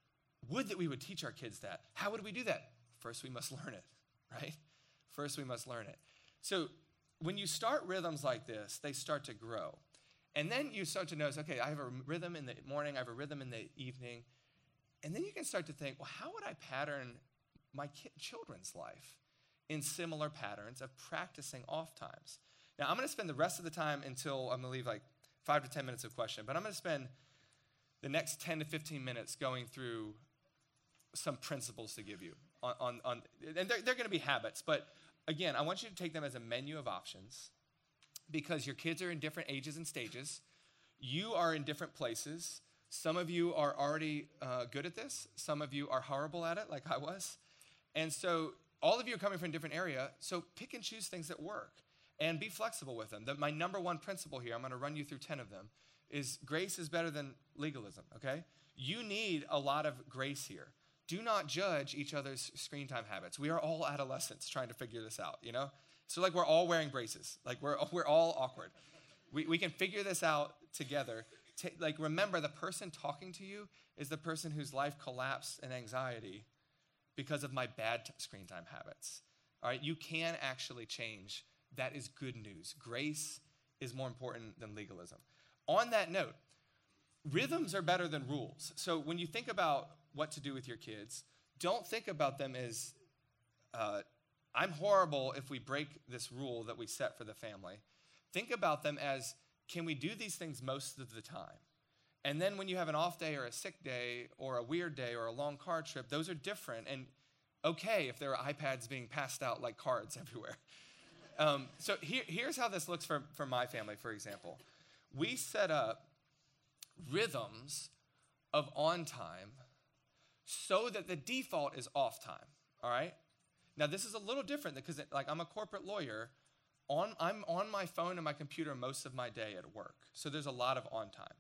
A: Would that we would teach our kids that. How would we do that? First, we must learn it, right? First, we must learn it. So when you start rhythms like this, they start to grow. And then you start to notice, okay, I have a rhythm in the morning, I have a rhythm in the evening. And then you can start to think, well, how would I pattern my ki- children's life in similar patterns of practicing off times? Now, I'm going to spend the rest of the time until I'm going to leave like five to ten minutes of question, but I'm going to spend the next ten to fifteen minutes going through some principles to give you on, on, on and they're, they're going to be habits, but again, I want you to take them as a menu of options because your kids are in different ages and stages. You are in different places. Some of you are already uh, good at this. Some of you are horrible at it, like I was. And so all of you are coming from a different area, so pick and choose things that work and be flexible with them. The, my number one principle here, I'm going to run you through ten of them, is grace is better than legalism, okay? You need a lot of grace here. Do not judge each other's screen time habits. We are all adolescents trying to figure this out, you know? So like we're all wearing braces. Like we're, we're all awkward. We, we can figure this out together. T- like remember, the person talking to you is the person whose life collapsed in anxiety because of my bad t- screen time habits. All right, you can actually change. That is good news. Grace is more important than legalism. On that note, rhythms are better than rules. So when you think about what to do with your kids, don't think about them as, uh, I'm horrible if we break this rule that we set for the family. Think about them as, can we do these things most of the time? And then when you have an off day or a sick day or a weird day or a long car trip, those are different and okay if there are iPads being passed out like cards everywhere. Um, so here, here's how this looks for, for my family, for example. We set up rhythms of on time so that the default is off time, all right? Now, this is a little different because like I'm a corporate lawyer. On, I'm on my phone and my computer most of my day at work, so there's a lot of on time.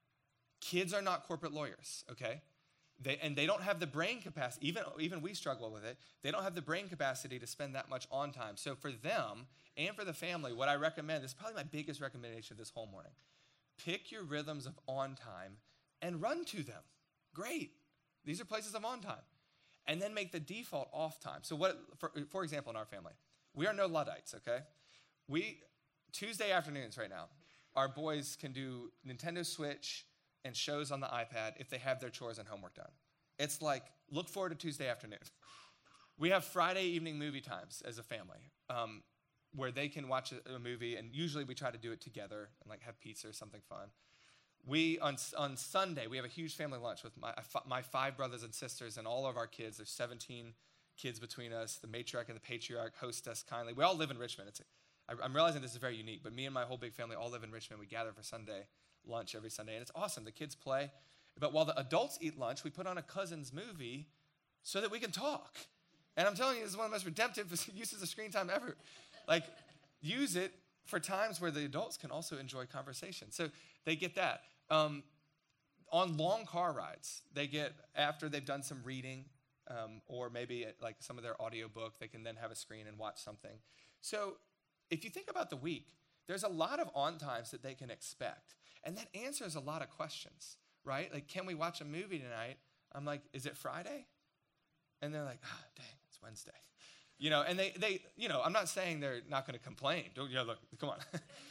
A: Kids are not corporate lawyers, okay? They, and they don't have the brain capacity, even, even we struggle with it, they don't have the brain capacity to spend that much on time. So for them and for the family, what I recommend, this is probably my biggest recommendation this whole morning, pick your rhythms of on time and run to them. Great. These are places of on time. and then make the default off time. So what, for, for example, in our family, we are no Luddites, okay? We, Tuesday afternoons right now, our boys can do Nintendo Switch and shows on the iPad if they have their chores and homework done. It's like, look forward to Tuesday afternoon. We have Friday evening movie times as a family, um, where they can watch a, a movie, and usually we try to do it together and like have pizza or something fun. We, on, on Sunday, we have a huge family lunch with my, my five brothers and sisters and all of our kids. There's seventeen kids between us. The matriarch and the patriarch host us kindly. We all live in Richmond. It's, I, I'm realizing this is very unique, but me and my whole big family all live in Richmond. We gather for Sunday lunch every Sunday, and it's awesome. The kids play. But while the adults eat lunch, we put on a cousin's movie so that we can talk. And I'm telling you, this is one of the most redemptive uses of screen time ever. Like, use it for times where the adults can also enjoy conversation. So they get that. Um, on long car rides, they get, after they've done some reading, um, or maybe like some of their audiobook, they can then have a screen and watch something. So if you think about the week, there's a lot of on times that they can expect. And that answers a lot of questions, right? Like, can we watch a movie tonight? I'm like, is it Friday? And they're like, ah, dang, it's Wednesday. You know, and they, they, you know, I'm not saying they're not going to complain. Don't, you know, look, come on.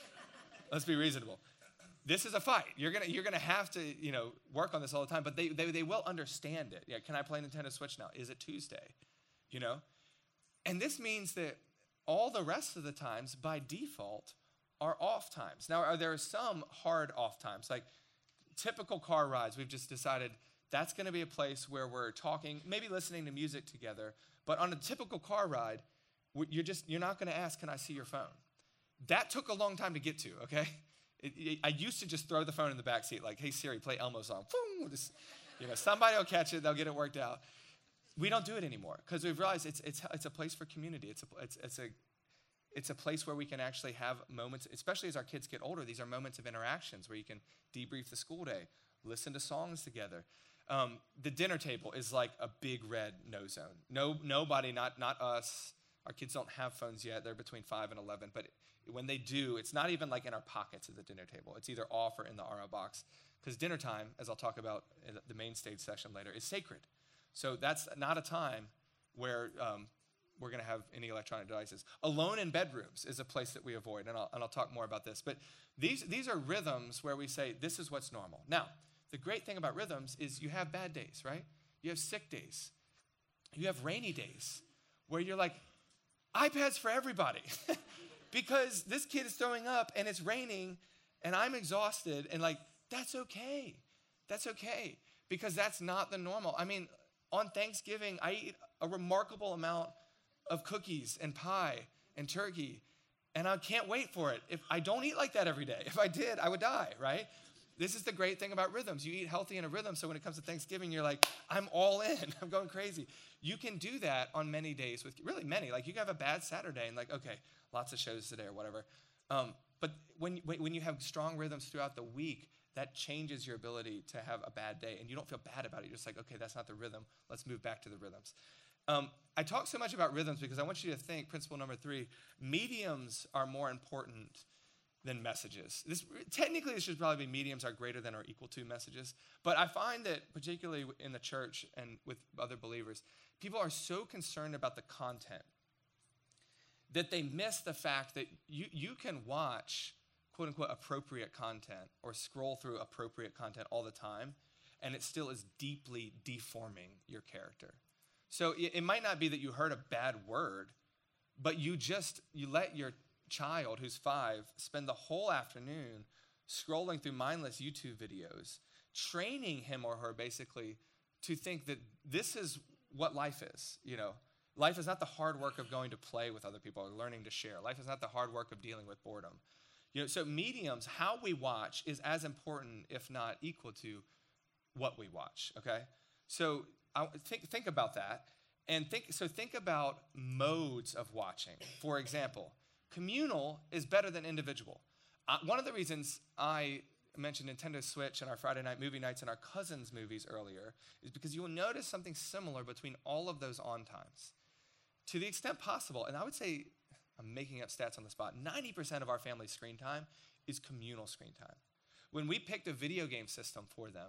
A: Let's be reasonable. This is a fight. You're gonna, you're gonna have to, you know, work on this all the time. But they, they, they will understand it. Yeah, can I play Nintendo Switch now? Is it Tuesday? You know, and this means that all the rest of the times, by default, are off times. Now, are there some hard off times, like typical car rides? We've just decided that's going to be a place where we're talking, maybe listening to music together. But on a typical car ride, you're just you're not going to ask, "Can I see your phone?" That took a long time to get to. Okay, it, it, I used to just throw the phone in the back seat, like, "Hey Siri, play Elmo song." Boom, just, you know, somebody will catch it. They'll get it worked out. We don't do it anymore because we've realized it's it's it's a place for community. It's a it's it's a it's a place where we can actually have moments, especially as our kids get older. These are moments of interactions where you can debrief the school day, listen to songs together. Um, the dinner table is like a big red no zone. No, nobody, not not us. Our kids don't have phones yet. They're between five and eleven. But when they do, it's not even like in our pockets at the dinner table. It's either off or in the R O box. Because dinner time, as I'll talk about in the main stage session later, is sacred. So that's not a time where um, we're going to have any electronic devices. Alone in bedrooms is a place that we avoid, and I'll, and I'll talk more about this. But these, these are rhythms where we say, this is what's normal. Now, the great thing about rhythms is you have bad days, right? You have sick days. You have rainy days where you're like, iPads for everybody. Because this kid is throwing up and it's raining and I'm exhausted, and like, that's okay. That's okay. Because that's not the normal. I mean, on Thanksgiving, I eat a remarkable amount of cookies and pie and turkey, and I can't wait for it. If I don't eat like that every day. If I did, I would die, right? This is the great thing about rhythms. You eat healthy in a rhythm, so when it comes to Thanksgiving, you're like, I'm all in. I'm going crazy. You can do that on many days with, really many. Like, you can have a bad Saturday and like, okay, lots of shows today or whatever. Um, but when, when you have strong rhythms throughout the week, that changes your ability to have a bad day, and you don't feel bad about it. You're just like, okay, that's not the rhythm. Let's move back to the rhythms. Um, I talk so much about rhythms because I want you to think, principle number three, mediums are more important than messages. This, technically, this should probably be mediums are greater than or equal to messages. But I find that particularly in the church and with other believers, people are so concerned about the content that they miss the fact that you, you can watch quote unquote appropriate content or scroll through appropriate content all the time, and it still is deeply deforming your character. So it, it might not be that you heard a bad word, but you just, you let your child who's five spend the whole afternoon scrolling through mindless YouTube videos, training him or her basically to think that this is what life is. You know, life is not the hard work of going to play with other people or learning to share. Life is not the hard work of dealing with boredom. You know, so mediums, how we watch is as important, if not equal to what we watch, okay? So I think, think about that. And think, so think about modes of watching. For example, communal is better than individual. Uh, one of the reasons I mentioned Nintendo Switch and our Friday night movie nights and our cousins' movies earlier is because you will notice something similar between all of those on times. To the extent possible, and I would say, I'm making up stats on the spot, ninety percent of our family's screen time is communal screen time. When we picked a video game system for them,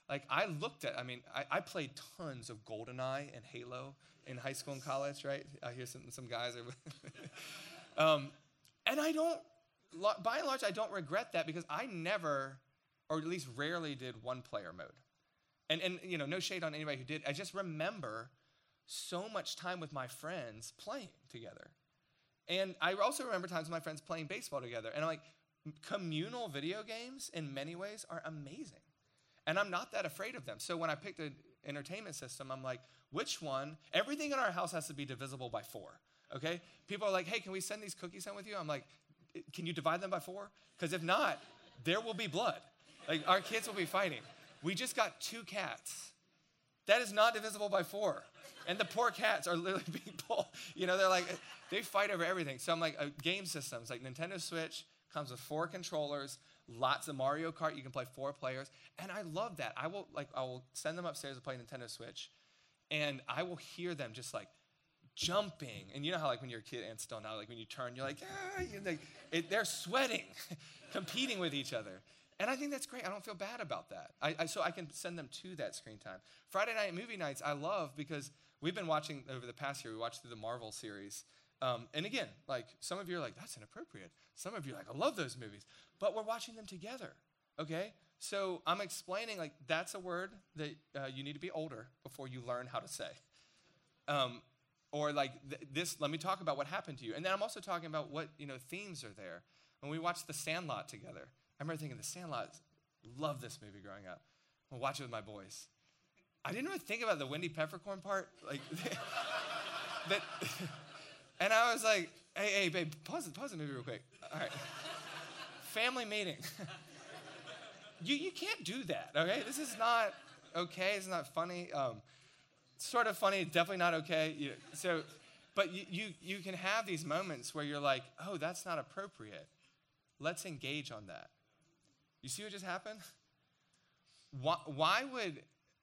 A: Like I looked at, I mean, I, I played tons of GoldenEye and Halo in high school and college, right? I hear some, some guys. Are um, and I don't, by and large, I don't regret that because I never, or at least rarely did one player mode. And, and you know, no shade on anybody who did. I just remember so much time with my friends playing together. And I also remember times with my friends playing baseball together. And I'm like, communal video games in many ways are amazing. And I'm not that afraid of them. So when I picked an entertainment system, I'm like, which one? Everything in our house has to be divisible by four, okay? People are like, hey, can we send these cookies in with you? I'm like, can you divide them by four? Because if not, there will be blood. Like, our kids will be fighting. We just got two cats. That is not divisible by four. And the poor cats are literally people. You know, they're like, they fight over everything. So I'm like, uh, game systems, like Nintendo Switch comes with four controllers, lots of Mario Kart. You can play four players. And I love that. I will, like, I will send them upstairs to play Nintendo Switch. And I will hear them just, like, jumping. And you know how, like, when you're a kid and still now, like, when you turn, you're like, ah, you're like it, they're sweating, competing with each other. And I think that's great. I don't feel bad about that. I, I, so I can send them to that screen time. Friday night movie nights, I love because we've been watching over the past year, we watched through the Marvel series. Um, and again, like some of you are like, that's inappropriate. Some of you are like, I love those movies. But we're watching them together, okay? So I'm explaining, like, that's a word that uh, you need to be older before you learn how to say. Um, or like th- this, let me talk about what happened to you. And then I'm also talking about what, you know, themes are there. When we watched The Sandlot together, I remember thinking, The Sandlot, loved this movie growing up. I'll watch it with my boys. I didn't really think about the Wendy Peppercorn part. Like, that, and I was like, hey, hey, babe, pause, pause the movie real quick. All right. Family meeting. you you can't do that, okay? This is not okay. It's not funny. Um, sort of funny, definitely not okay. You, so, but you, you you can have these moments where you're like, oh, that's not appropriate. Let's engage on that. You see what just happened? Why, why would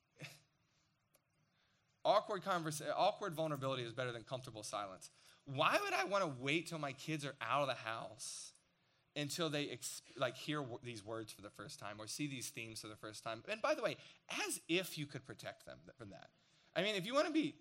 A: awkward conversation, awkward vulnerability is better than comfortable silence? Why would I want to wait till my kids are out of the house until they ex- like hear w- these words for the first time or see these themes for the first time? And by the way, as if you could protect them from that. I mean, if you want to be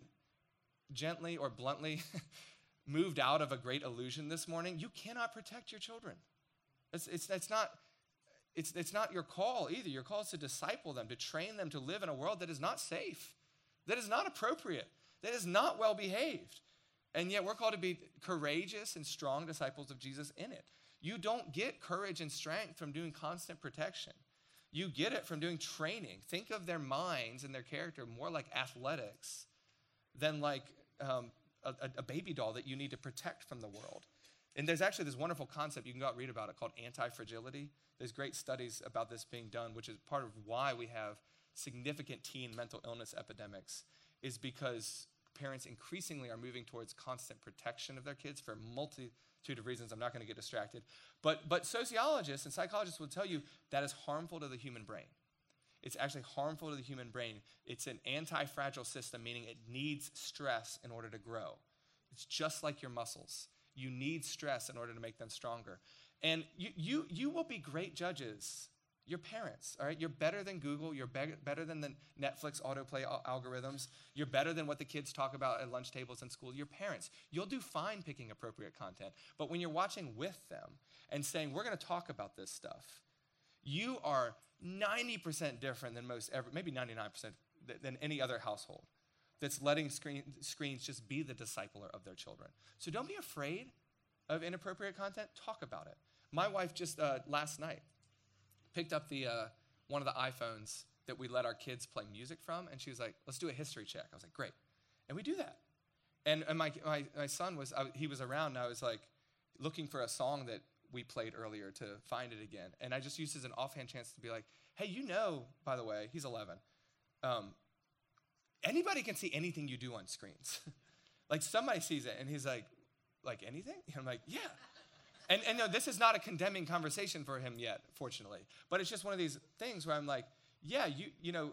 A: gently or bluntly moved out of a great illusion this morning, you cannot protect your children. It's, it's, it's, not, it's, it's not your call either. Your call is to disciple them, to train them to live in a world that is not safe, that is not appropriate, that is not well behaved. And yet we're called to be courageous and strong disciples of Jesus in it. You don't get courage and strength from doing constant protection. You get it from doing training. Think of their minds and their character more like athletics than like um, a, a baby doll that you need to protect from the world. And there's actually this wonderful concept, you can go out and read about it, called anti-fragility. There's great studies about this being done, which is part of why we have significant teen mental illness epidemics, is because parents increasingly are moving towards constant protection of their kids for a multitude of reasons. I'm not going to get distracted. But, but sociologists and psychologists will tell you that is harmful to the human brain. It's actually harmful to the human brain. It's an anti-fragile system, meaning it needs stress in order to grow. It's just like your muscles. You need stress in order to make them stronger. And you you you will be great judges. Your parents, all right? You're better than Google. You're be- better than the Netflix autoplay al- algorithms. You're better than what the kids talk about at lunch tables in school. Your parents. You'll do fine picking appropriate content. But when you're watching with them and saying, we're going to talk about this stuff, you are ninety percent different than most, ever, maybe ninety-nine percent th- than any other household that's letting screen, screens just be the discipler of their children. So don't be afraid of inappropriate content. Talk about it. My wife just uh, last night picked up the uh, one of the iPhones that we let our kids play music from, and she was like, let's do a history check. I was like, great. And we do that. And, and my, my, my son, was I, he was around, and I was like looking for a song that we played earlier to find it again. And I just used it as an offhand chance to be like, hey, you know, by the way, he's eleven, um, anybody can see anything you do on screens. Like somebody sees it, and he's like, like anything? And I'm like, yeah. And, and no, this is not a condemning conversation for him yet, fortunately. But it's just one of these things where I'm like, yeah, you you know,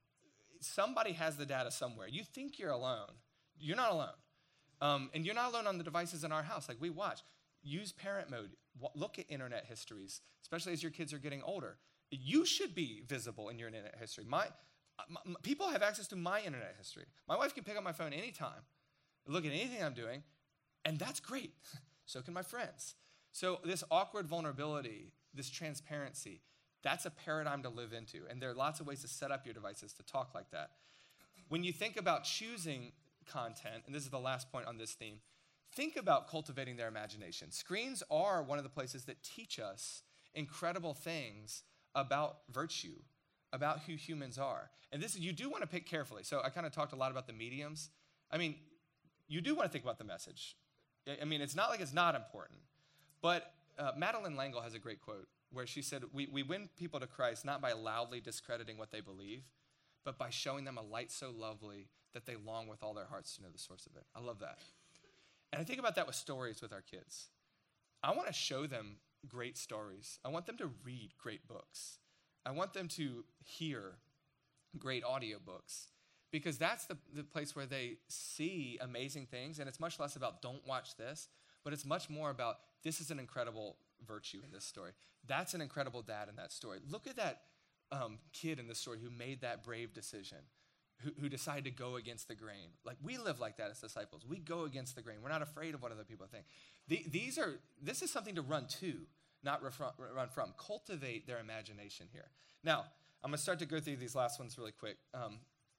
A: somebody has the data somewhere. You think you're alone. You're not alone. Um, and you're not alone on the devices in our house. Like we watch. Use parent mode. W- look at internet histories, especially as your kids are getting older. You should be visible in your internet history. My, my, my people have access to my internet history. My wife can pick up my phone anytime, look at anything I'm doing, and that's great. So can my friends. So this awkward vulnerability, this transparency, that's a paradigm to live into. And there are lots of ways to set up your devices to talk like that. When you think about choosing content, and this is the last point on this theme, think about cultivating their imagination. Screens are one of the places that teach us incredible things about virtue, about who humans are. And this, you do want to pick carefully. So I kind of talked a lot about the mediums. I mean, you do want to think about the message. I mean, it's not like it's not important. But uh, Madeleine L'Engle has a great quote where she said, we, we win people to Christ not by loudly discrediting what they believe, but by showing them a light so lovely that they long with all their hearts to know the source of it. I love that. And I think about that with stories with our kids. I want to show them great stories. I want them to read great books. I want them to hear great audiobooks, because that's the, the place where they see amazing things, and it's much less about don't watch this, but it's much more about this is an incredible virtue in this story. That's an incredible dad in that story. Look at that um, kid in the story who made that brave decision, who, who decided to go against the grain. Like, we live like that as disciples. We go against the grain. We're not afraid of what other people think. The, these are, this is something to run to, not refront, run from. Cultivate their imagination here. Now, I'm going to start to go through these last ones really quick. Um,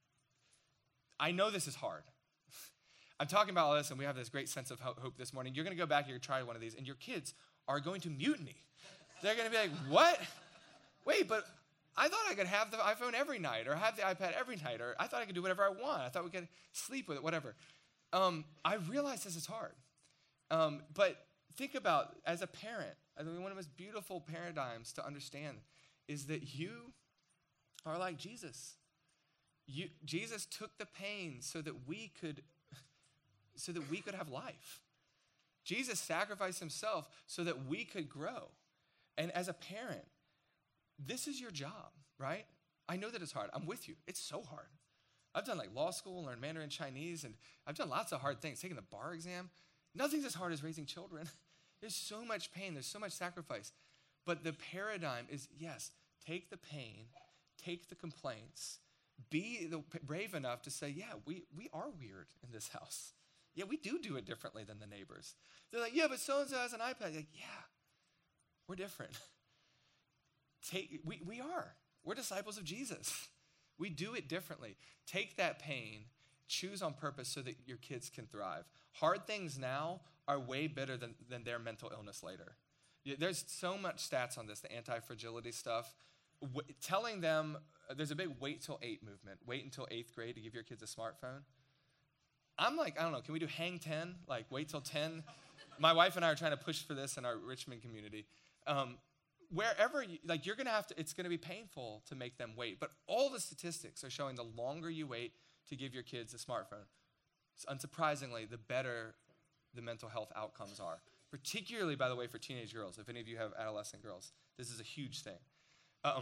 A: I know this is hard. I'm talking about all this, and we have this great sense of hope this morning. You're going to go back, you're going to try one of these, and your kids are going to mutiny. They're going to be like, what? Wait, but I thought I could have the iPhone every night, or have the iPad every night, or I thought I could do whatever I want. I thought we could sleep with it, whatever. Um, I realize this is hard. Um, but think about, as a parent, I mean, one of the most beautiful paradigms to understand is that you are like Jesus. You, Jesus took the pain so that we could, so that we could have life. Jesus sacrificed himself so that we could grow. And as a parent, this is your job, right? I know that it's hard. I'm with you. It's so hard. I've done like law school, learned Mandarin Chinese, and I've done lots of hard things, taking the bar exam. Nothing's as hard as raising children. There's so much pain. There's so much sacrifice. But the paradigm is, yes, take the pain, take the complaints, be the, brave enough to say, yeah, we, we are weird in this house. Yeah, we do do it differently than the neighbors. They're like, yeah, but so-and-so has an iPad. You're like, yeah, we're different. Take, we, we are. We're disciples of Jesus. We do it differently. Take that pain, choose on purpose so that your kids can thrive. Hard things now are way better than, than their mental illness later. There's so much stats on this, the anti-fragility stuff. W- telling them, uh, there's a big wait till eight movement. Wait until eighth grade to give your kids a smartphone. I'm like, I don't know, can we do hang ten? Like wait till ten? My wife and I are trying to push for this in our Richmond community. Um, wherever, you, like you're gonna have to, it's gonna be painful to make them wait. But all the statistics are showing the longer you wait to give your kids a smartphone, so unsurprisingly, the better the mental health outcomes are. Particularly, by the way, for teenage girls. If any of you have adolescent girls, this is a huge thing. Um,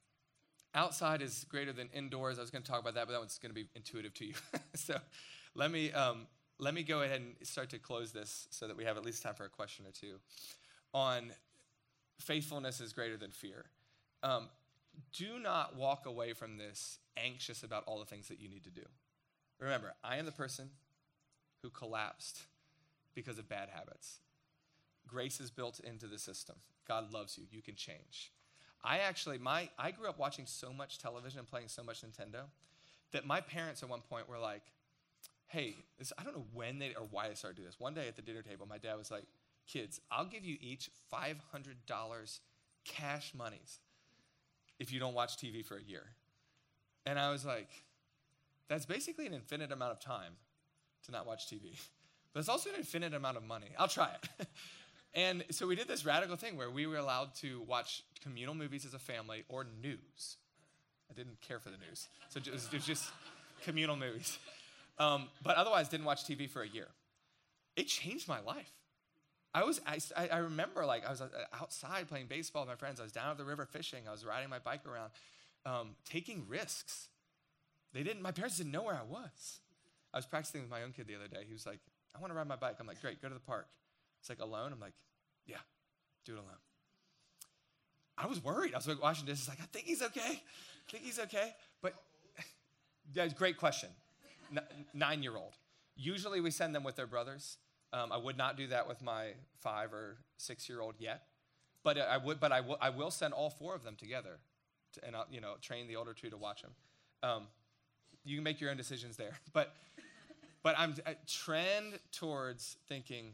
A: outside is greater than indoors. I was going to talk about that, but that one's going to be intuitive to you. so let me um, let me go ahead and start to close this so that we have at least time for a question or two. On faithfulness is greater than fear. Um, do not walk away from this anxious about all the things that you need to do. Remember, I am the person who collapsed because of bad habits. Grace is built into the system. God loves you. You can change. I actually, my, I grew up watching so much television and playing so much Nintendo that my parents at one point were like, hey, this, I don't know when they or why they started doing this. One day at the dinner table, my dad was like, kids, I'll give you each five hundred dollars cash monies if you don't watch T V for a year. And I was like, that's basically an infinite amount of time to not watch T V. But it's also an infinite amount of money. I'll try it. And so we did this radical thing where we were allowed to watch communal movies as a family or news. I didn't care for the news. So it was, it was just communal movies. Um, but otherwise didn't watch T V for a year. It changed my life. I was, I, I remember like I was outside playing baseball with my friends. I was down at the river fishing. I was riding my bike around, um, taking risks. They didn't, my parents didn't know where I was. I was practicing with my own kid the other day. He was like, I want to ride my bike. I'm like, great, go to the park. It's like, alone? I'm like, yeah, do it alone. I was worried. I was like watching this, like, I think he's okay. I think he's okay. But yeah, great question. N- nine-year-old. Usually we send them with their brothers. Um, I would not do that with my five or six-year-old yet. But I would. But I will. I will send all four of them together, to, and I'll, you know, train the older two to watch them. Um, you can make your own decisions there. But but I'm I trend towards thinking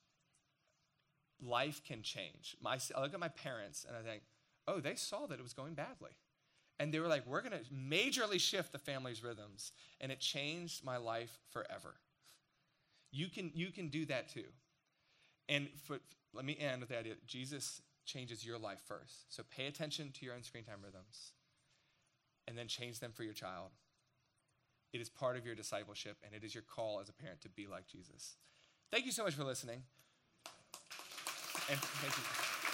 A: life can change. My I look at my parents and I think, oh, they saw that it was going badly, and they were like, we're gonna majorly shift the family's rhythms, and it changed my life forever. You can you can do that too. And for, let me end with the idea that Jesus changes your life first. So pay attention to your own screen time rhythms and then change them for your child. It is part of your discipleship, and it is your call as a parent to be like Jesus. Thank you so much for listening. And thank you.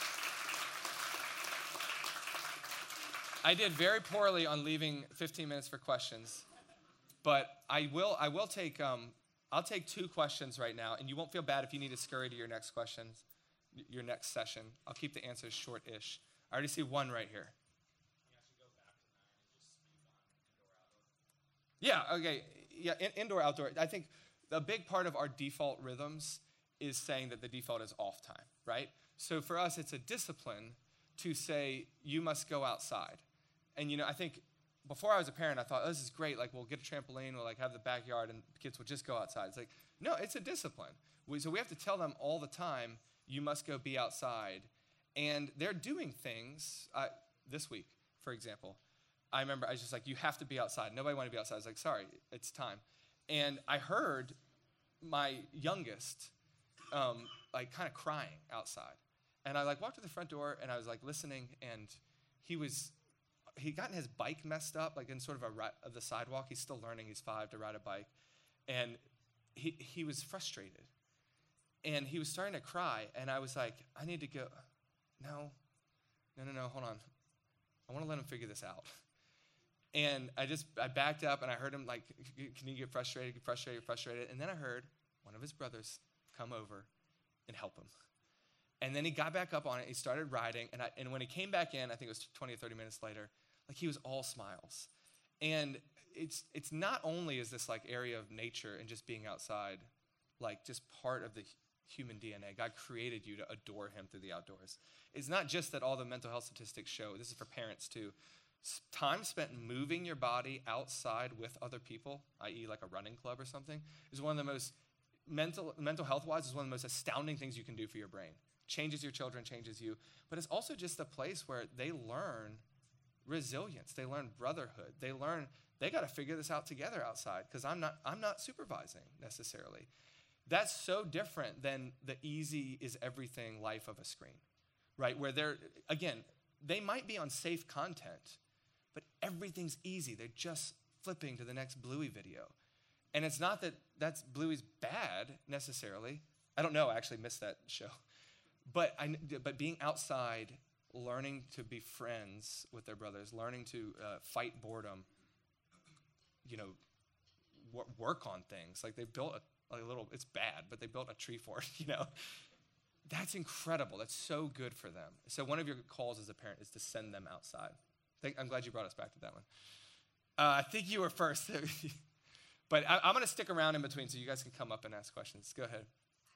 A: I did very poorly on leaving fifteen minutes for questions, but I will I will take um, I'll take two questions right now, and you won't feel bad if you need to scurry to your next questions. Your next session. I'll keep the answers short-ish. I already see one right here. Yeah, okay. Yeah, in, indoor, outdoor. I think a big part of our default rhythms is saying that the default is off time, right? So for us, it's a discipline to say, you must go outside. And, you know, I think before I was a parent, I thought, oh, this is great. Like, we'll get a trampoline, we'll, like, have the backyard, and kids will just go outside. It's like, no, it's a discipline. We, so we have to tell them all the time, you must go be outside. And they're doing things. Uh, this week, for example, I remember I was just like, you have to be outside. Nobody wanted to be outside. I was like, sorry, it's time. And I heard my youngest, um, like, kind of crying outside. And I, like, walked to the front door, and I was, like, listening, and he was, he'd gotten his bike messed up, like, in sort of a ri- of the sidewalk. He's still learning. He's five to ride a bike. And he he was frustrated. And he was starting to cry, and I was like, I need to go. No, no, no, no, hold on. I want to let him figure this out. And I just, I backed up, and I heard him like, can you get frustrated, get frustrated, get frustrated? And then I heard one of his brothers come over and help him. And then he got back up on it. He started riding, and I, and when he came back in, I think it was twenty or thirty minutes later, like he was all smiles. And it's it's not only is this like area of nature and just being outside, like just part of the human D N A. God created you to adore him through the outdoors. It's not just that all the mental health statistics show, this is for parents too, time spent moving your body outside with other people, that is like a running club or something, is one of the most, mental mental health-wise, is one of the most astounding things you can do for your brain. Changes your children, changes you. But it's also just a place where they learn resilience. They learn brotherhood. They learn, they got to figure this out together outside because I'm not, I'm not supervising necessarily. That's so different than the easy is everything life of a screen, right? Where they're, again, they might be on safe content, but everything's easy. They're just flipping to the next Bluey video. And it's not that that's Bluey's bad necessarily. I don't know, I actually missed that show. But I, but being outside, learning to be friends with their brothers, learning to uh, fight boredom, you know, wor- work on things. Like they built a Like a little, it's bad, but they built a tree fort, you know. That's incredible. That's so good for them. So one of your calls as a parent is to send them outside. Think, I'm glad you brought us back to that one. Uh, I think you were first. But I, I'm going to stick around in between so you guys can come up and ask questions. Go ahead.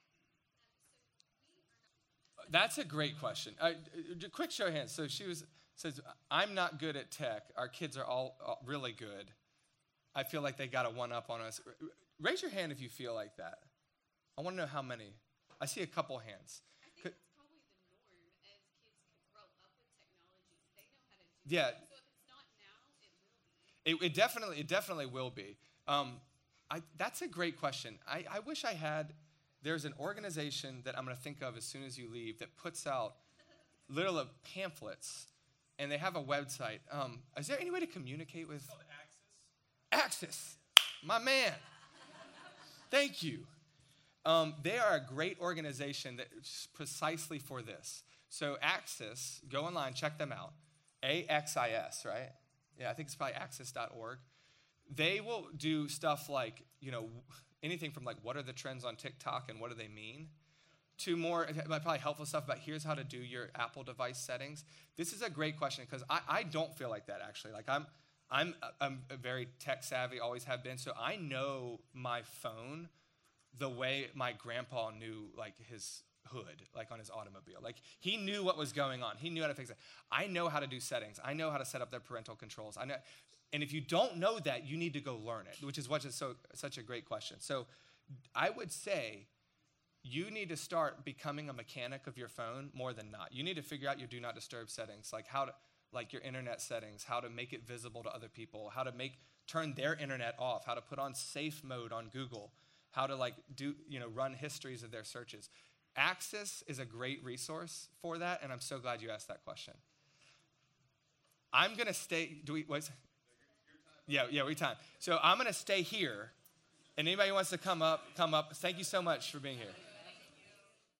A: That's a great question. Uh, quick show of hands. So she was says, I'm not good at tech. Our kids are all, all really good. I feel like they got a one-up on us. Raise your hand if you feel like that. I want to know how many. I see a couple hands.
B: I think it's probably the norm as kids grow up with technology. They know how to do
A: yeah.
B: it. So if it's not now, it will be.
A: It, it definitely, it definitely will be. Um, I, that's a great question. I, I wish I had. There's an organization that I'm going to think of as soon as you leave that puts out little pamphlets, and they have a website. Um, is there any way to communicate with?
C: It's called Axis.
A: Axis, my man. Thank you. Um, they are a great organization that's precisely for this. So Axis, go online, check them out. A X I S, right? Yeah, I think it's probably axis dot org. They will do stuff like, you know, anything from like what are the trends on TikTok and what do they mean, to more probably helpful stuff about here's how to do your Apple device settings. This is a great question because I, I don't feel like that actually. Like I'm I'm I'm very tech savvy, always have been. So I know my phone the way my grandpa knew like his hood, like on his automobile. Like he knew what was going on. He knew how to fix it. I know how to do settings. I know how to set up their parental controls. I know, and if you don't know that, you need to go learn it, which is what is so such a great question. So I would say you need to start becoming a mechanic of your phone more than not. You need to figure out your do not disturb settings, like how to, like your internet settings, how to make it visible to other people, how to make turn their internet off, how to put on safe mode on Google, how to like do, you know, run histories of their searches. Axis is a great resource for that, and I'm so glad you asked that question. I'm gonna stay, do we, what's, yeah, yeah, we time. So I'm gonna stay here, and anybody who wants to come up, come up. Thank you so much for being here.